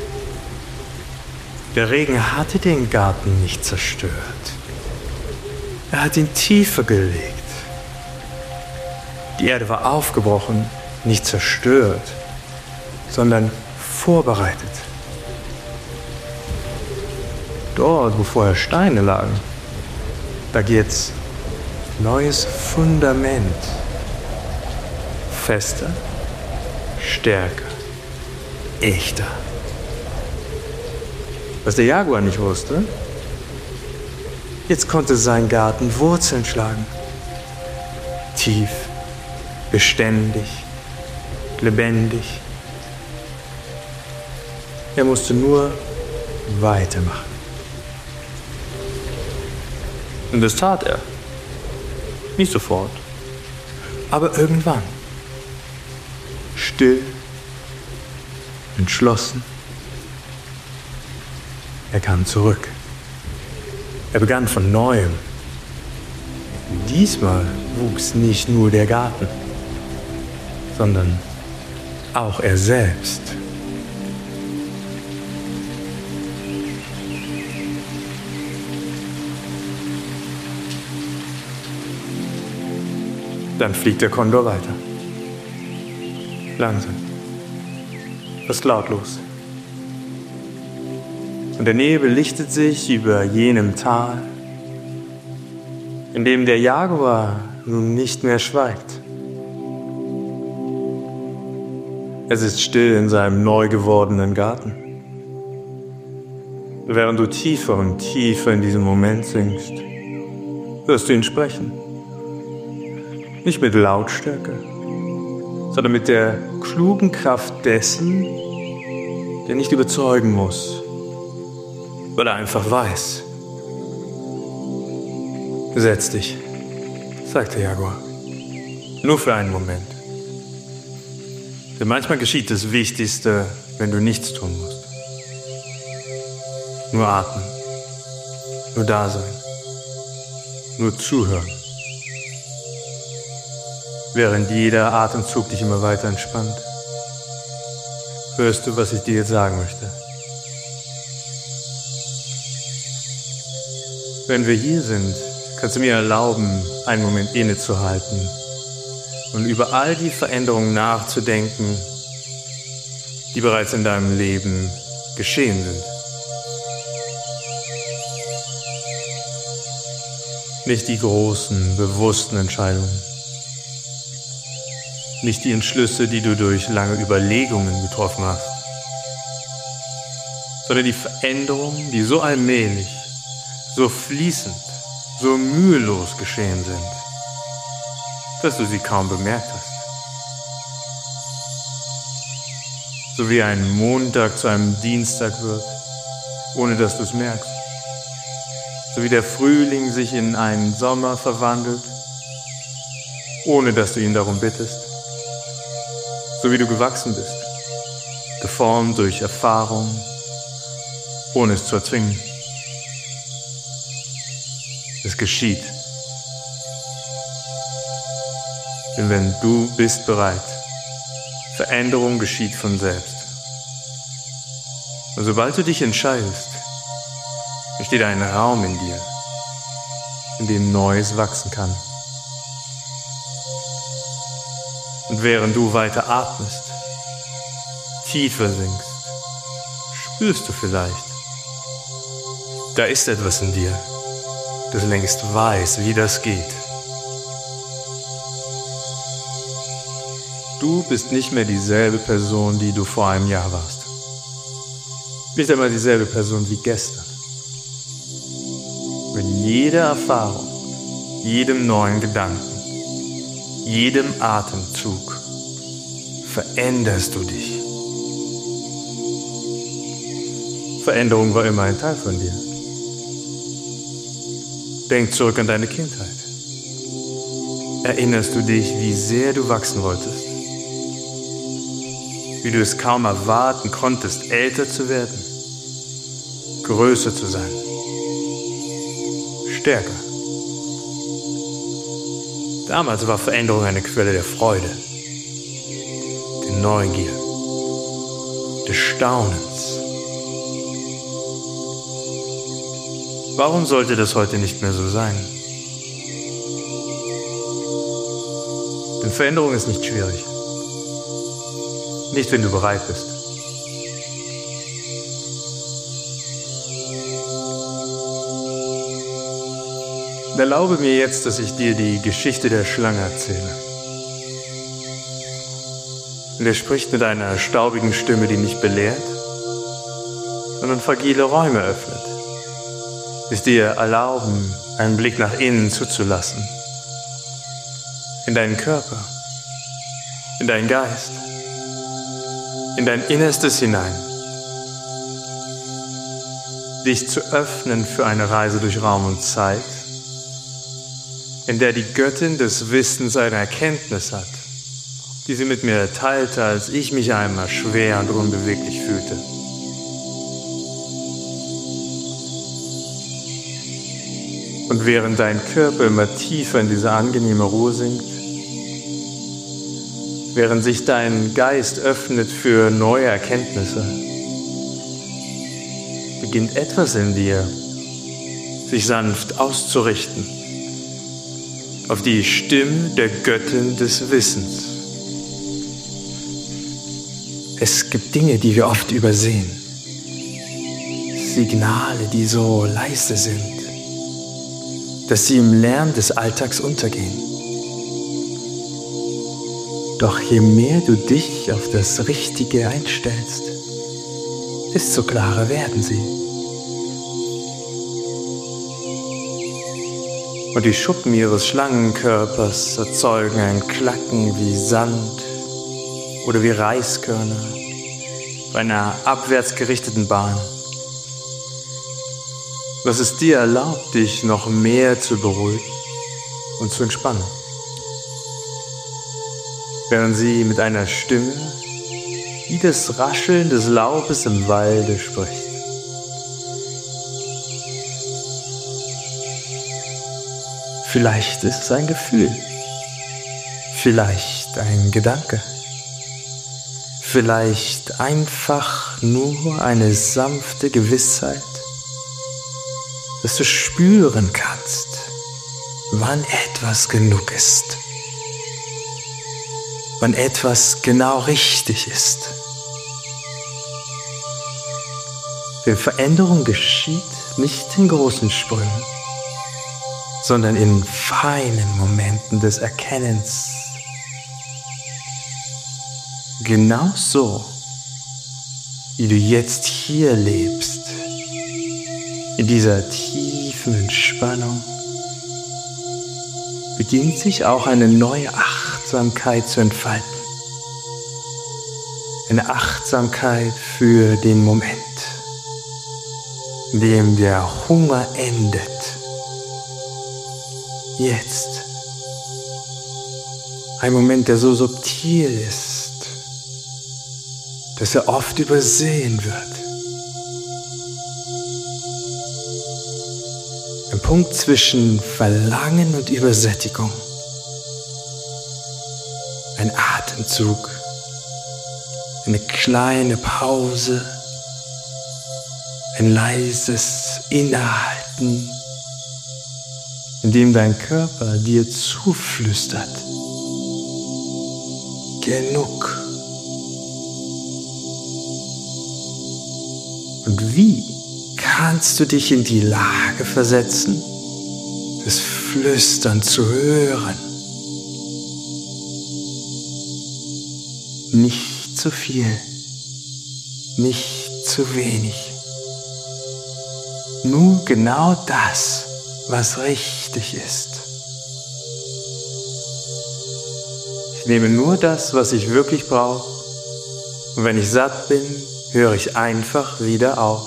Der Regen hatte den Garten nicht zerstört. Er hat ihn tiefer gelegt. Die Erde war aufgebrochen, nicht zerstört, sondern vorbereitet. Dort, wo vorher Steine lagen, lag jetzt neues Fundament. Fester, stärker, echter. Was der Jaguar nicht wusste, jetzt konnte sein Garten Wurzeln schlagen. Tief, beständig, lebendig. Er musste nur weitermachen. Und das tat er. Nicht sofort, aber irgendwann. Still, entschlossen. Er kam zurück. Er begann von neuem. Diesmal wuchs nicht nur der Garten, sondern auch er selbst. Dann fliegt der Kondor weiter. Langsam, fast lautlos. Und der Nebel lichtet sich über jenem Tal, in dem der Jaguar nun nicht mehr schweigt. Es ist still in seinem neu gewordenen Garten. Während du tiefer und tiefer in diesen Moment sinkst, hörst du ihn sprechen. Nicht mit Lautstärke, sondern mit der klugen Kraft dessen, der nicht überzeugen muss, weil er einfach weiß. Setz dich, sagt der Jaguar. Nur für einen Moment. Denn manchmal geschieht das Wichtigste, wenn du nichts tun musst. Nur atmen, nur da sein, nur zuhören. Während jeder Atemzug dich immer weiter entspannt, hörst du, was ich dir jetzt sagen möchte. Wenn wir hier sind, kannst du mir erlauben, einen Moment innezuhalten und über all die Veränderungen nachzudenken, die bereits in deinem Leben geschehen sind. Nicht die großen, bewussten Entscheidungen, nicht die Entschlüsse, die du durch lange Überlegungen getroffen hast, sondern die Veränderungen, die so allmählich, so fließend, so mühelos geschehen sind, dass du sie kaum bemerkt hast. So wie ein Montag zu einem Dienstag wird, ohne dass du es merkst. So wie der Frühling sich in einen Sommer verwandelt, ohne dass du ihn darum bittest. So wie du gewachsen bist, geformt durch Erfahrung, ohne es zu erzwingen. Es geschieht. Denn wenn du bist bereit, Veränderung geschieht von selbst. Und sobald du dich entscheidest, entsteht ein Raum in dir, in dem Neues wachsen kann. Und während du weiter atmest, tiefer sinkst, spürst du vielleicht, da ist etwas in dir, das längst weiß, wie das geht. Du bist nicht mehr dieselbe Person, die du vor einem Jahr warst. Nicht einmal dieselbe Person wie gestern. Mit jeder Erfahrung, jedem neuen Gedanken, jedem Atemzug veränderst du dich. Veränderung war immer ein Teil von dir. Denk zurück an deine Kindheit. Erinnerst du dich, wie sehr du wachsen wolltest? Wie du es kaum erwarten konntest, älter zu werden, größer zu sein, stärker. Damals war Veränderung eine Quelle der Freude, der Neugier, des Staunens. Warum sollte das heute nicht mehr so sein? Denn Veränderung ist nicht schwierig. Nicht, wenn du bereit bist. Und erlaube mir jetzt, dass ich dir die Geschichte der Schlange erzähle. Und er spricht mit einer staubigen Stimme, die nicht belehrt, sondern fragile Räume öffnet, es dir erlauben, einen Blick nach innen zuzulassen, in deinen Körper, in deinen Geist, in dein Innerstes hinein, dich zu öffnen für eine Reise durch Raum und Zeit, in der die Göttin des Wissens eine Erkenntnis hat, die sie mit mir teilte, als ich mich einmal schwer und unbeweglich fühlte. Und während dein Körper immer tiefer in diese angenehme Ruhe sinkt, während sich dein Geist öffnet für neue Erkenntnisse, beginnt etwas in dir, sich sanft auszurichten auf die Stimme der Göttin des Wissens. Es gibt Dinge, die wir oft übersehen, Signale, die so leise sind, dass sie im Lärm des Alltags untergehen. Doch je mehr du dich auf das Richtige einstellst, desto klarer werden sie. Und die Schuppen ihres Schlangenkörpers erzeugen ein Klacken wie Sand oder wie Reiskörner bei einer abwärts gerichteten Bahn. Was es dir erlaubt, dich noch mehr zu beruhigen und zu entspannen. Während sie mit einer Stimme wie das Rascheln des Laubes im Walde spricht. Vielleicht ist es ein Gefühl, vielleicht ein Gedanke, vielleicht einfach nur eine sanfte Gewissheit, dass du spüren kannst, wann etwas genug ist, wann etwas genau richtig ist. Denn Veränderung geschieht nicht in großen Sprüngen, sondern in feinen Momenten des Erkennens. Genauso, wie du jetzt hier lebst, in dieser tiefen Entspannung, beginnt sich auch eine neue Achtsamkeit zu entfalten. Eine Achtsamkeit für den Moment, in dem der Hunger endet. Jetzt. Ein Moment, der so subtil ist, dass er oft übersehen wird. Ein Punkt zwischen Verlangen und Übersättigung. Ein Atemzug, eine kleine Pause, ein leises Innehalten, in dem dein Körper dir zuflüstert. Genug. Und wie kannst du dich in die Lage versetzen, das Flüstern zu hören? Nicht zu viel, nicht zu wenig. Nur genau das, was richtig ist. Ich nehme nur das, was ich wirklich brauche. Und wenn ich satt bin, höre ich einfach wieder auf.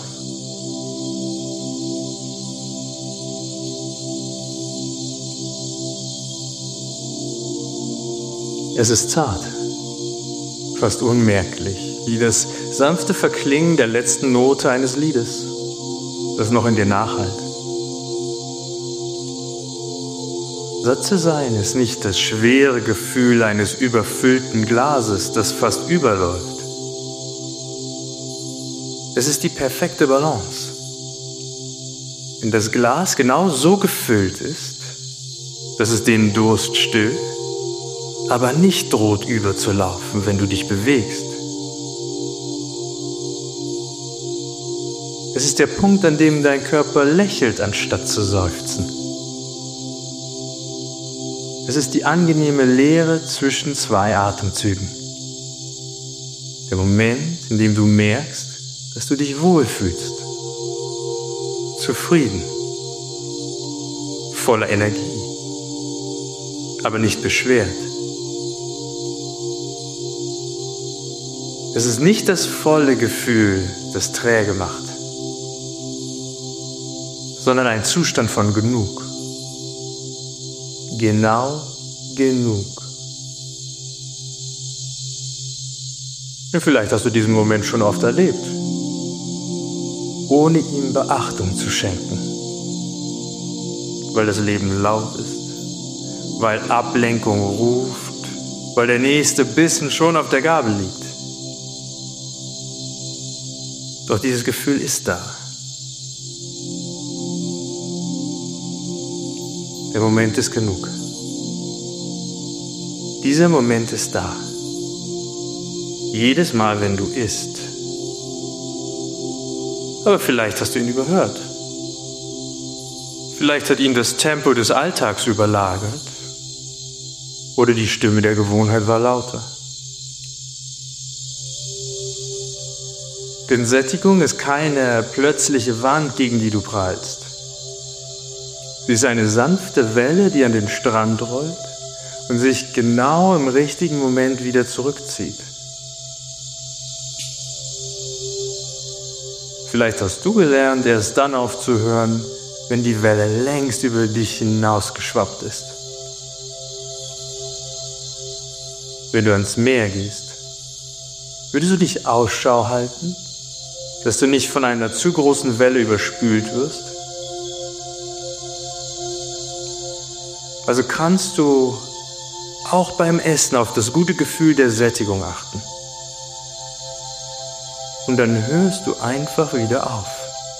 Es ist zart, fast unmerklich, wie das sanfte Verklingen der letzten Note eines Liedes, das noch in dir nachhallt. Satt zu sein ist nicht das schwere Gefühl eines überfüllten Glases, das fast überläuft. Es ist die perfekte Balance. Wenn das Glas genau so gefüllt ist, dass es den Durst stillt, aber nicht droht überzulaufen, wenn du dich bewegst. Es ist der Punkt, an dem dein Körper lächelt, anstatt zu seufzen. Es ist die angenehme Leere zwischen zwei Atemzügen. Der Moment, in dem du merkst, dass du dich wohlfühlst, zufrieden, voller Energie, aber nicht beschwert. Es ist nicht das volle Gefühl, das träge macht, sondern ein Zustand von genug. Genau genug. Ja, vielleicht hast du diesen Moment schon oft erlebt, ohne ihm Beachtung zu schenken, weil das Leben laut ist, weil Ablenkung ruft, weil der nächste Bissen schon auf der Gabel liegt. Doch dieses Gefühl ist da. Der Moment ist genug. Dieser Moment ist da. Jedes Mal, wenn du isst. Aber vielleicht hast du ihn überhört. Vielleicht hat ihn das Tempo des Alltags überlagert oder die Stimme der Gewohnheit war lauter. Denn Sättigung ist keine plötzliche Wand, gegen die du prallst. Sie ist eine sanfte Welle, die an den Strand rollt und sich genau im richtigen Moment wieder zurückzieht. Vielleicht hast du gelernt, erst dann aufzuhören, wenn die Welle längst über dich hinausgeschwappt ist. Wenn du ans Meer gehst, würdest du dich Ausschau halten, dass du nicht von einer zu großen Welle überspült wirst? Also kannst du auch beim Essen auf das gute Gefühl der Sättigung achten. Und dann hörst du einfach wieder auf.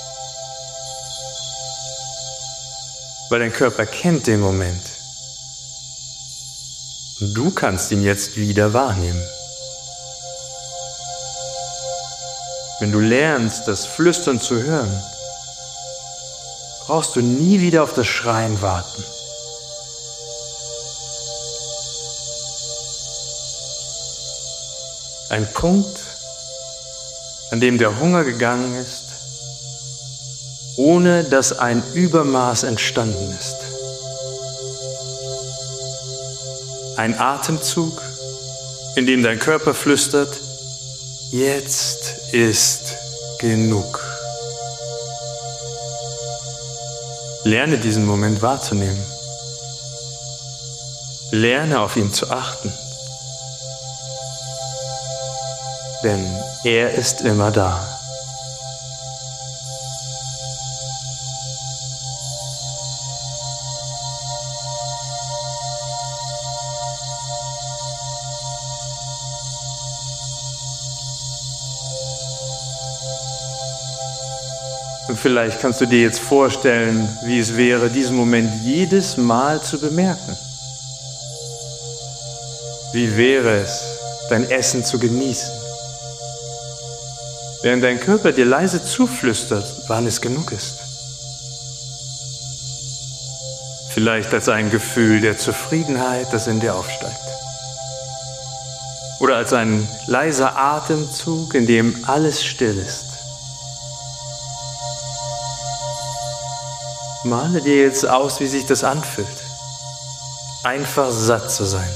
Weil dein Körper kennt den Moment. Und du kannst ihn jetzt wieder wahrnehmen. Wenn du lernst, das Flüstern zu hören, brauchst du nie wieder auf das Schreien warten. Ein Punkt, an dem der Hunger gegangen ist, ohne dass ein Übermaß entstanden ist. Ein Atemzug, in dem dein Körper flüstert, jetzt ist genug. Lerne diesen Moment wahrzunehmen. Lerne auf ihn zu achten. Denn er ist immer da. Und vielleicht kannst du dir jetzt vorstellen, wie es wäre, diesen Moment jedes Mal zu bemerken. Wie wäre es, dein Essen zu genießen, während dein Körper dir leise zuflüstert, wann es genug ist. Vielleicht als ein Gefühl der Zufriedenheit, das in dir aufsteigt. Oder als ein leiser Atemzug, in dem alles still ist. Male dir jetzt aus, wie sich das anfühlt. Einfach satt zu sein.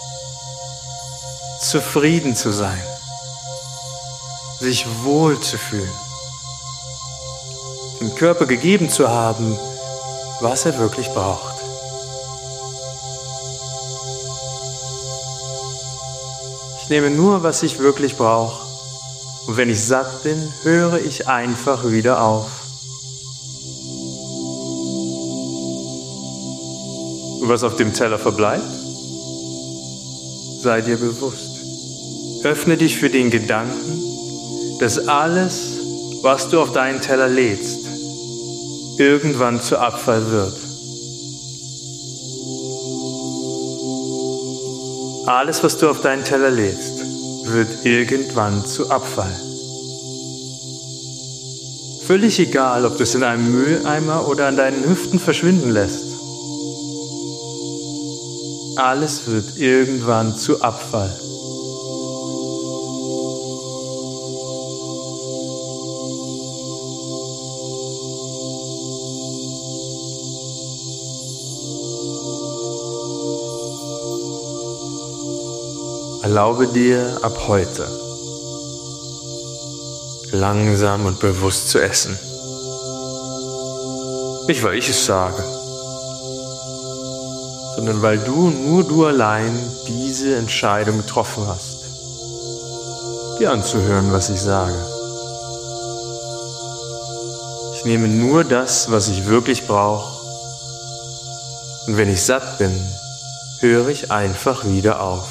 Zufrieden zu sein. Sich wohl zu fühlen. Dem Körper gegeben zu haben, was er wirklich braucht. Ich nehme nur, was ich wirklich brauche. Und wenn ich satt bin, höre ich einfach wieder auf. Und was auf dem Teller verbleibt? Sei dir bewusst. Öffne dich für den Gedanken, dass alles, was du auf deinen Teller lädst, irgendwann zu Abfall wird. Alles, was du auf deinen Teller lädst, wird irgendwann zu Abfall. Völlig egal, ob du es in einem Mülleimer oder an deinen Hüften verschwinden lässt. Alles wird irgendwann zu Abfall. Erlaube dir ab heute, langsam und bewusst zu essen. Nicht, weil ich es sage, sondern weil nur du allein diese Entscheidung getroffen hast, dir anzuhören, was ich sage. Ich nehme nur das, was ich wirklich brauche, und wenn ich satt bin, höre ich einfach wieder auf.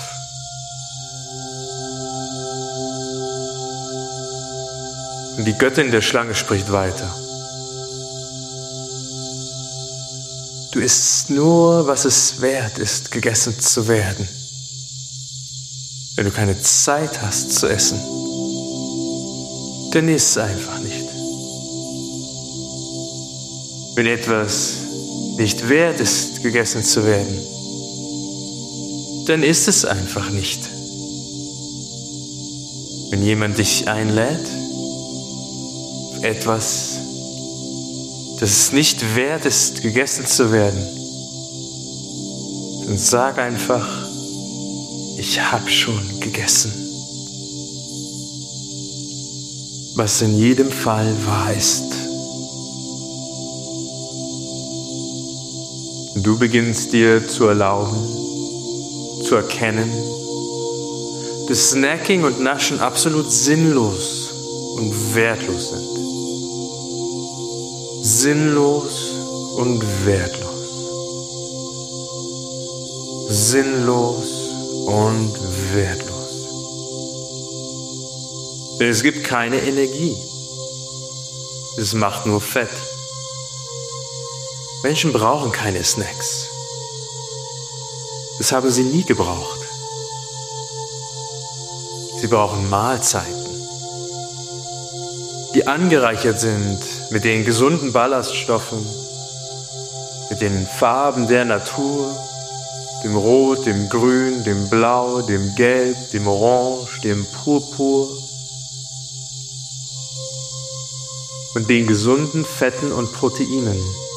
Und die Göttin der Schlange spricht weiter. Du isst nur, was es wert ist, gegessen zu werden. Wenn du keine Zeit hast zu essen, dann iss einfach nicht. Wenn etwas nicht wert ist, gegessen zu werden, dann ist es einfach nicht. Wenn jemand dich einlädt auf etwas, das es nicht wert ist, gegessen zu werden, dann sag einfach, ich habe schon gegessen. Was in jedem Fall wahr ist. Du beginnst dir zu erlauben, zu erkennen, dass Snacking und Naschen absolut sinnlos und wertlos sind. Sinnlos und wertlos. Sinnlos und wertlos. Denn es gibt keine Energie. Es macht nur Fett. Menschen brauchen keine Snacks. Das haben sie nie gebraucht. Sie brauchen Mahlzeiten, die angereichert sind mit den gesunden Ballaststoffen, mit den Farben der Natur, dem Rot, dem Grün, dem Blau, dem Gelb, dem Orange, dem Purpur und den gesunden Fetten und Proteinen.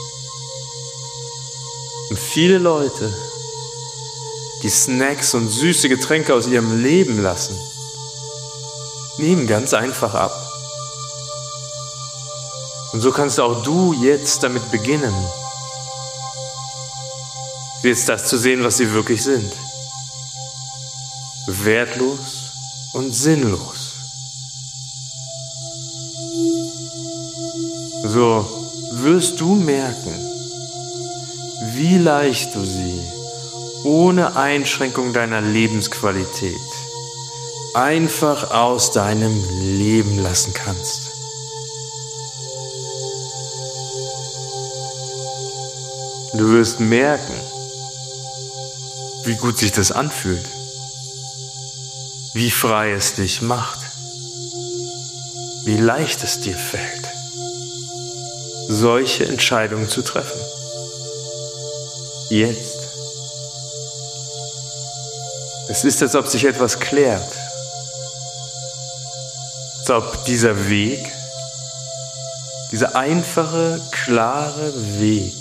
Und viele Leute, die Snacks und süße Getränke aus ihrem Leben lassen, nehmen ganz einfach ab. Und so kannst auch du jetzt damit beginnen, jetzt das zu sehen, was sie wirklich sind. Wertlos und sinnlos. So wirst du merken, wie leicht du sie ohne Einschränkung deiner Lebensqualität einfach aus deinem Leben lassen kannst. Du wirst merken, wie gut sich das anfühlt, wie frei es dich macht, wie leicht es dir fällt, solche Entscheidungen zu treffen. Jetzt. Es ist, als ob sich etwas klärt, als ob dieser Weg, dieser einfache, klare Weg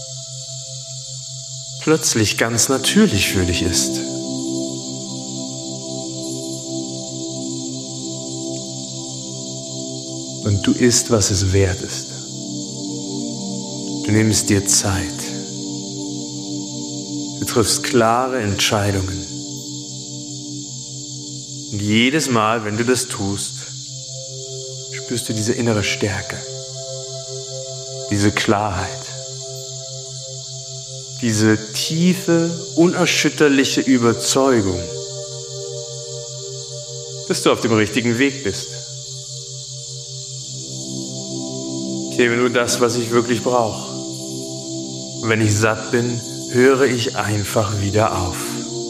plötzlich ganz natürlich für dich ist. Und du isst, was es wert ist. Du nimmst dir Zeit. Du triffst klare Entscheidungen. Und jedes Mal, wenn du das tust, spürst du diese innere Stärke, diese Klarheit, diese tiefe, unerschütterliche Überzeugung, dass du auf dem richtigen Weg bist. Ich nehme nur das, was ich wirklich brauche. Und wenn ich satt bin, höre ich einfach wieder auf.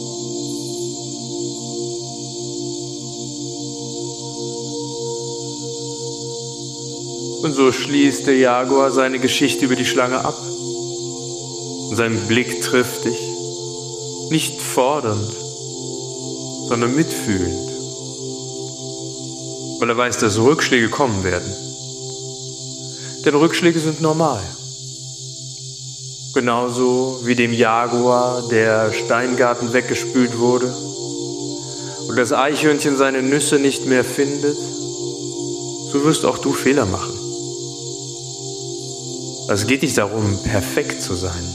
Und so schließt der Jaguar seine Geschichte über die Schlange ab. Und sein Blick trifft dich, nicht fordernd, sondern mitfühlend, weil er weiß, dass Rückschläge kommen werden. Denn Rückschläge sind normal. Genauso wie dem Jaguar der Steingarten weggespült wurde und das Eichhörnchen seine Nüsse nicht mehr findet, so wirst auch du Fehler machen. Es geht nicht darum, perfekt zu sein,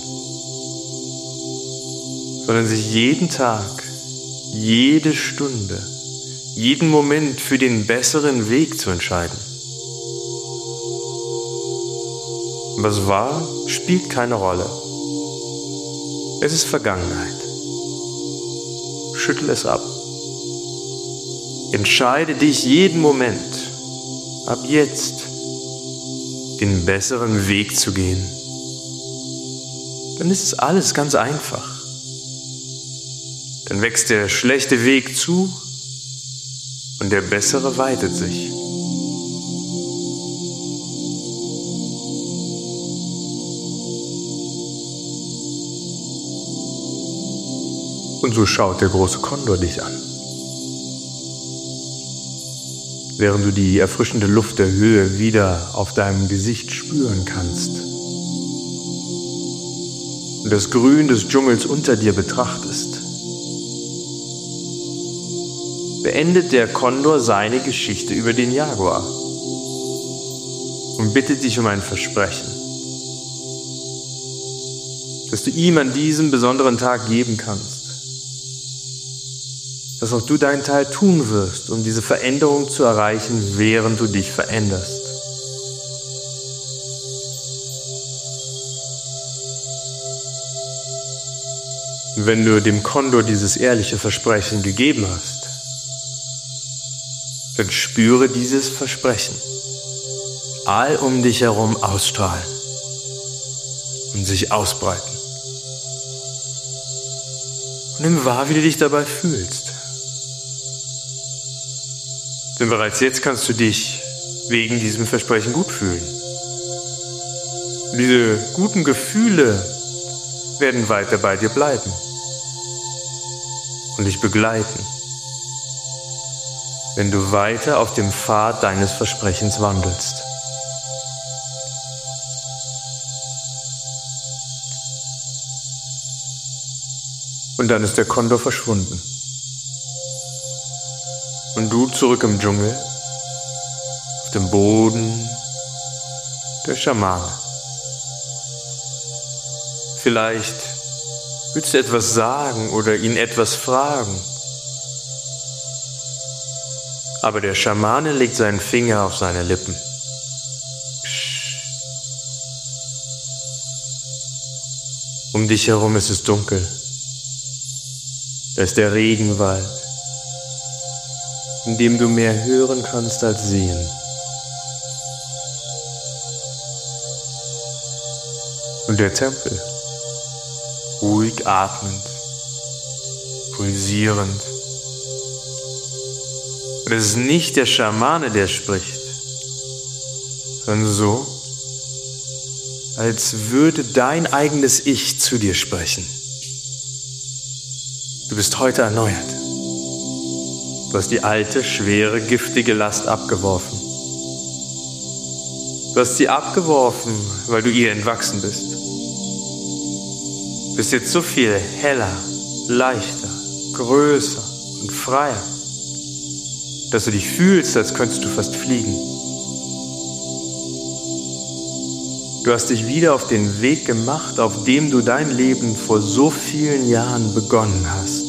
sondern sich jeden Tag, jede Stunde, jeden Moment für den besseren Weg zu entscheiden. Was war, spielt keine Rolle. Es ist Vergangenheit. Schüttel es ab. Entscheide dich jeden Moment, ab jetzt, den besseren Weg zu gehen. Dann ist es alles ganz einfach. Dann wächst der schlechte Weg zu und der bessere weitet sich. Und so schaut der große Kondor dich an. Während du die erfrischende Luft der Höhe wieder auf deinem Gesicht spüren kannst und das Grün des Dschungels unter dir betrachtest, beendet der Kondor seine Geschichte über den Jaguar und bittet dich um ein Versprechen, das du ihm an diesem besonderen Tag geben kannst, dass auch du deinen Teil tun wirst, um diese Veränderung zu erreichen, während du dich veränderst. Wenn du dem Kondor dieses ehrliche Versprechen gegeben hast, dann spüre dieses Versprechen all um dich herum ausstrahlen und sich ausbreiten. Und nimm wahr, wie du dich dabei fühlst. Denn bereits jetzt kannst du dich wegen diesem Versprechen gut fühlen. Und diese guten Gefühle werden weiter bei dir bleiben und dich begleiten, wenn du weiter auf dem Pfad deines Versprechens wandelst. Und dann ist der Kondor verschwunden. Und du zurück im Dschungel, auf dem Boden der Schamane. Vielleicht willst du etwas sagen oder ihn etwas fragen. Aber der Schamane legt seinen Finger auf seine Lippen. Um dich herum ist es dunkel. Da ist der Regenwald, in dem du mehr hören kannst als sehen. Und der Tempel, ruhig atmend, pulsierend. Und es ist nicht der Schamane, der spricht, sondern so, als würde dein eigenes Ich zu dir sprechen. Du bist heute erneuert. Du hast die alte, schwere, giftige Last abgeworfen. Du hast sie abgeworfen, weil du ihr entwachsen bist. Du bist jetzt so viel heller, leichter, größer und freier, dass du dich fühlst, als könntest du fast fliegen. Du hast dich wieder auf den Weg gemacht, auf dem du dein Leben vor so vielen Jahren begonnen hast.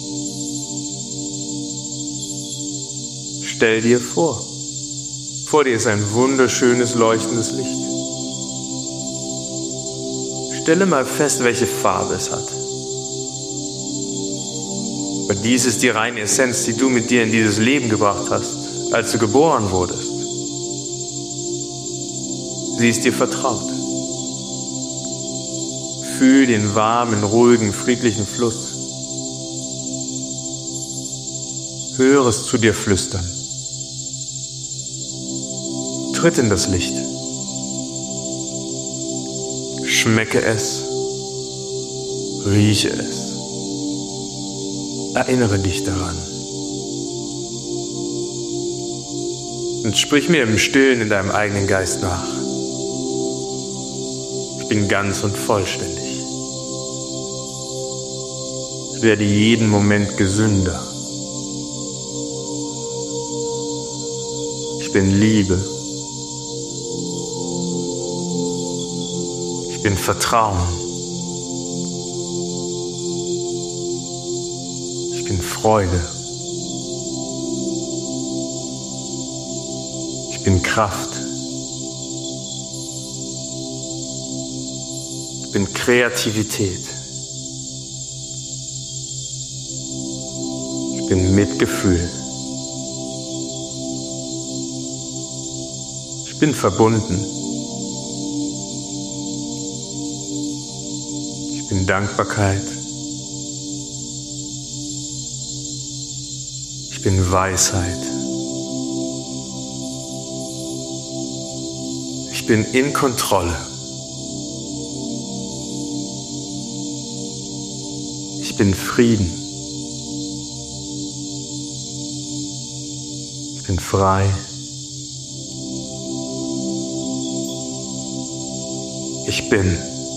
Stell dir vor dir ist ein wunderschönes, leuchtendes Licht. Stelle mal fest, welche Farbe es hat. Und dies ist die reine Essenz, die du mit dir in dieses Leben gebracht hast, als du geboren wurdest. Sie ist dir vertraut. Fühl den warmen, ruhigen, friedlichen Fluss. Höre es zu dir flüstern. Tritt in das Licht. Schmecke es. Rieche es. Erinnere dich daran. Und sprich mir im Stillen in deinem eigenen Geist nach. Ich bin ganz und vollständig. Ich werde jeden Moment gesünder. Ich bin Liebe. Ich bin Vertrauen. Ich bin Freude. Ich bin Kraft. Ich bin Kreativität. Ich bin Mitgefühl. Ich bin verbunden. Ich bin Dankbarkeit. Ich bin Weisheit. Ich bin in Kontrolle. Ich bin Frieden. bin frei. Ich bin.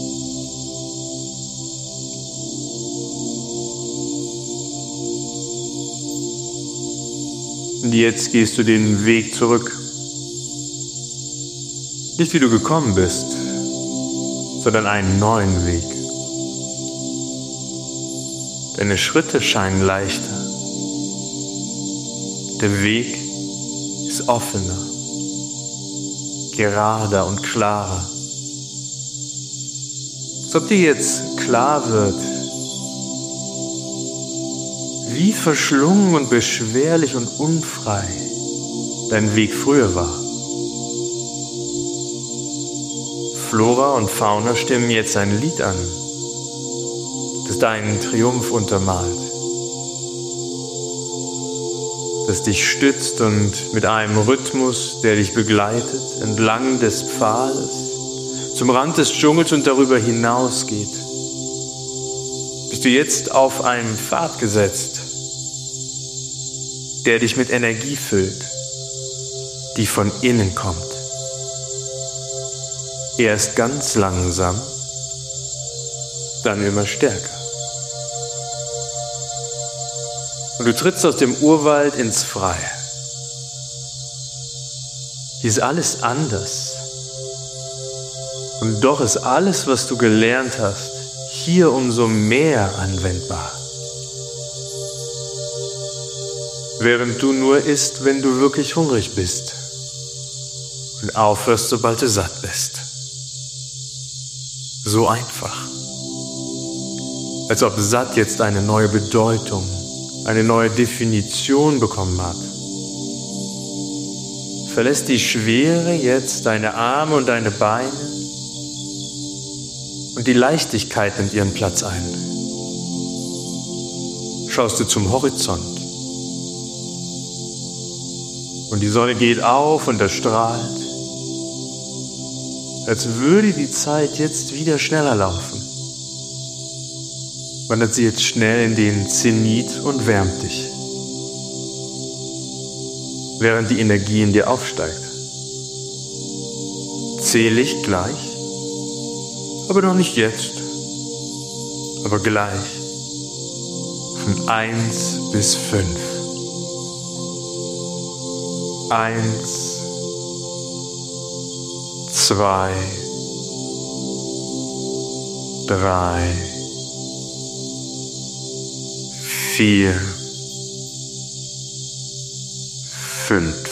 Und jetzt gehst du den Weg zurück. Nicht wie du gekommen bist, sondern einen neuen Weg. Deine Schritte scheinen leichter. Der Weg ist offener, gerader und klarer. Als ob dir jetzt klar wird, wie verschlungen und beschwerlich und unfrei dein Weg früher war. Flora und Fauna stimmen jetzt ein Lied an, das deinen Triumph untermalt, das dich stützt und mit einem Rhythmus, der dich begleitet, entlang des Pfades, zum Rand des Dschungels und darüber hinausgeht, bist du jetzt auf einen Pfad gesetzt, der dich mit Energie füllt, die von innen kommt. Erst ganz langsam, dann immer stärker. Und du trittst aus dem Urwald ins Freie. Hier ist alles anders. Und doch ist alles, was du gelernt hast, hier umso mehr anwendbar. Während du nur isst, wenn du wirklich hungrig bist und aufhörst, sobald du satt bist. So einfach. Als ob satt jetzt eine neue Bedeutung, eine neue Definition bekommen hat. Verlässt die Schwere jetzt deine Arme und deine Beine und die Leichtigkeit nimmt ihren Platz ein. Schaust du zum Horizont und die Sonne geht auf und erstrahlt, als würde die Zeit jetzt wieder schneller laufen. Wandert sie jetzt schnell in den Zenit und wärmt dich, während die Energie in dir aufsteigt. Zähle ich gleich, aber noch nicht jetzt, aber gleich, von 1 bis 5. 1, 2, 3, 4, 5.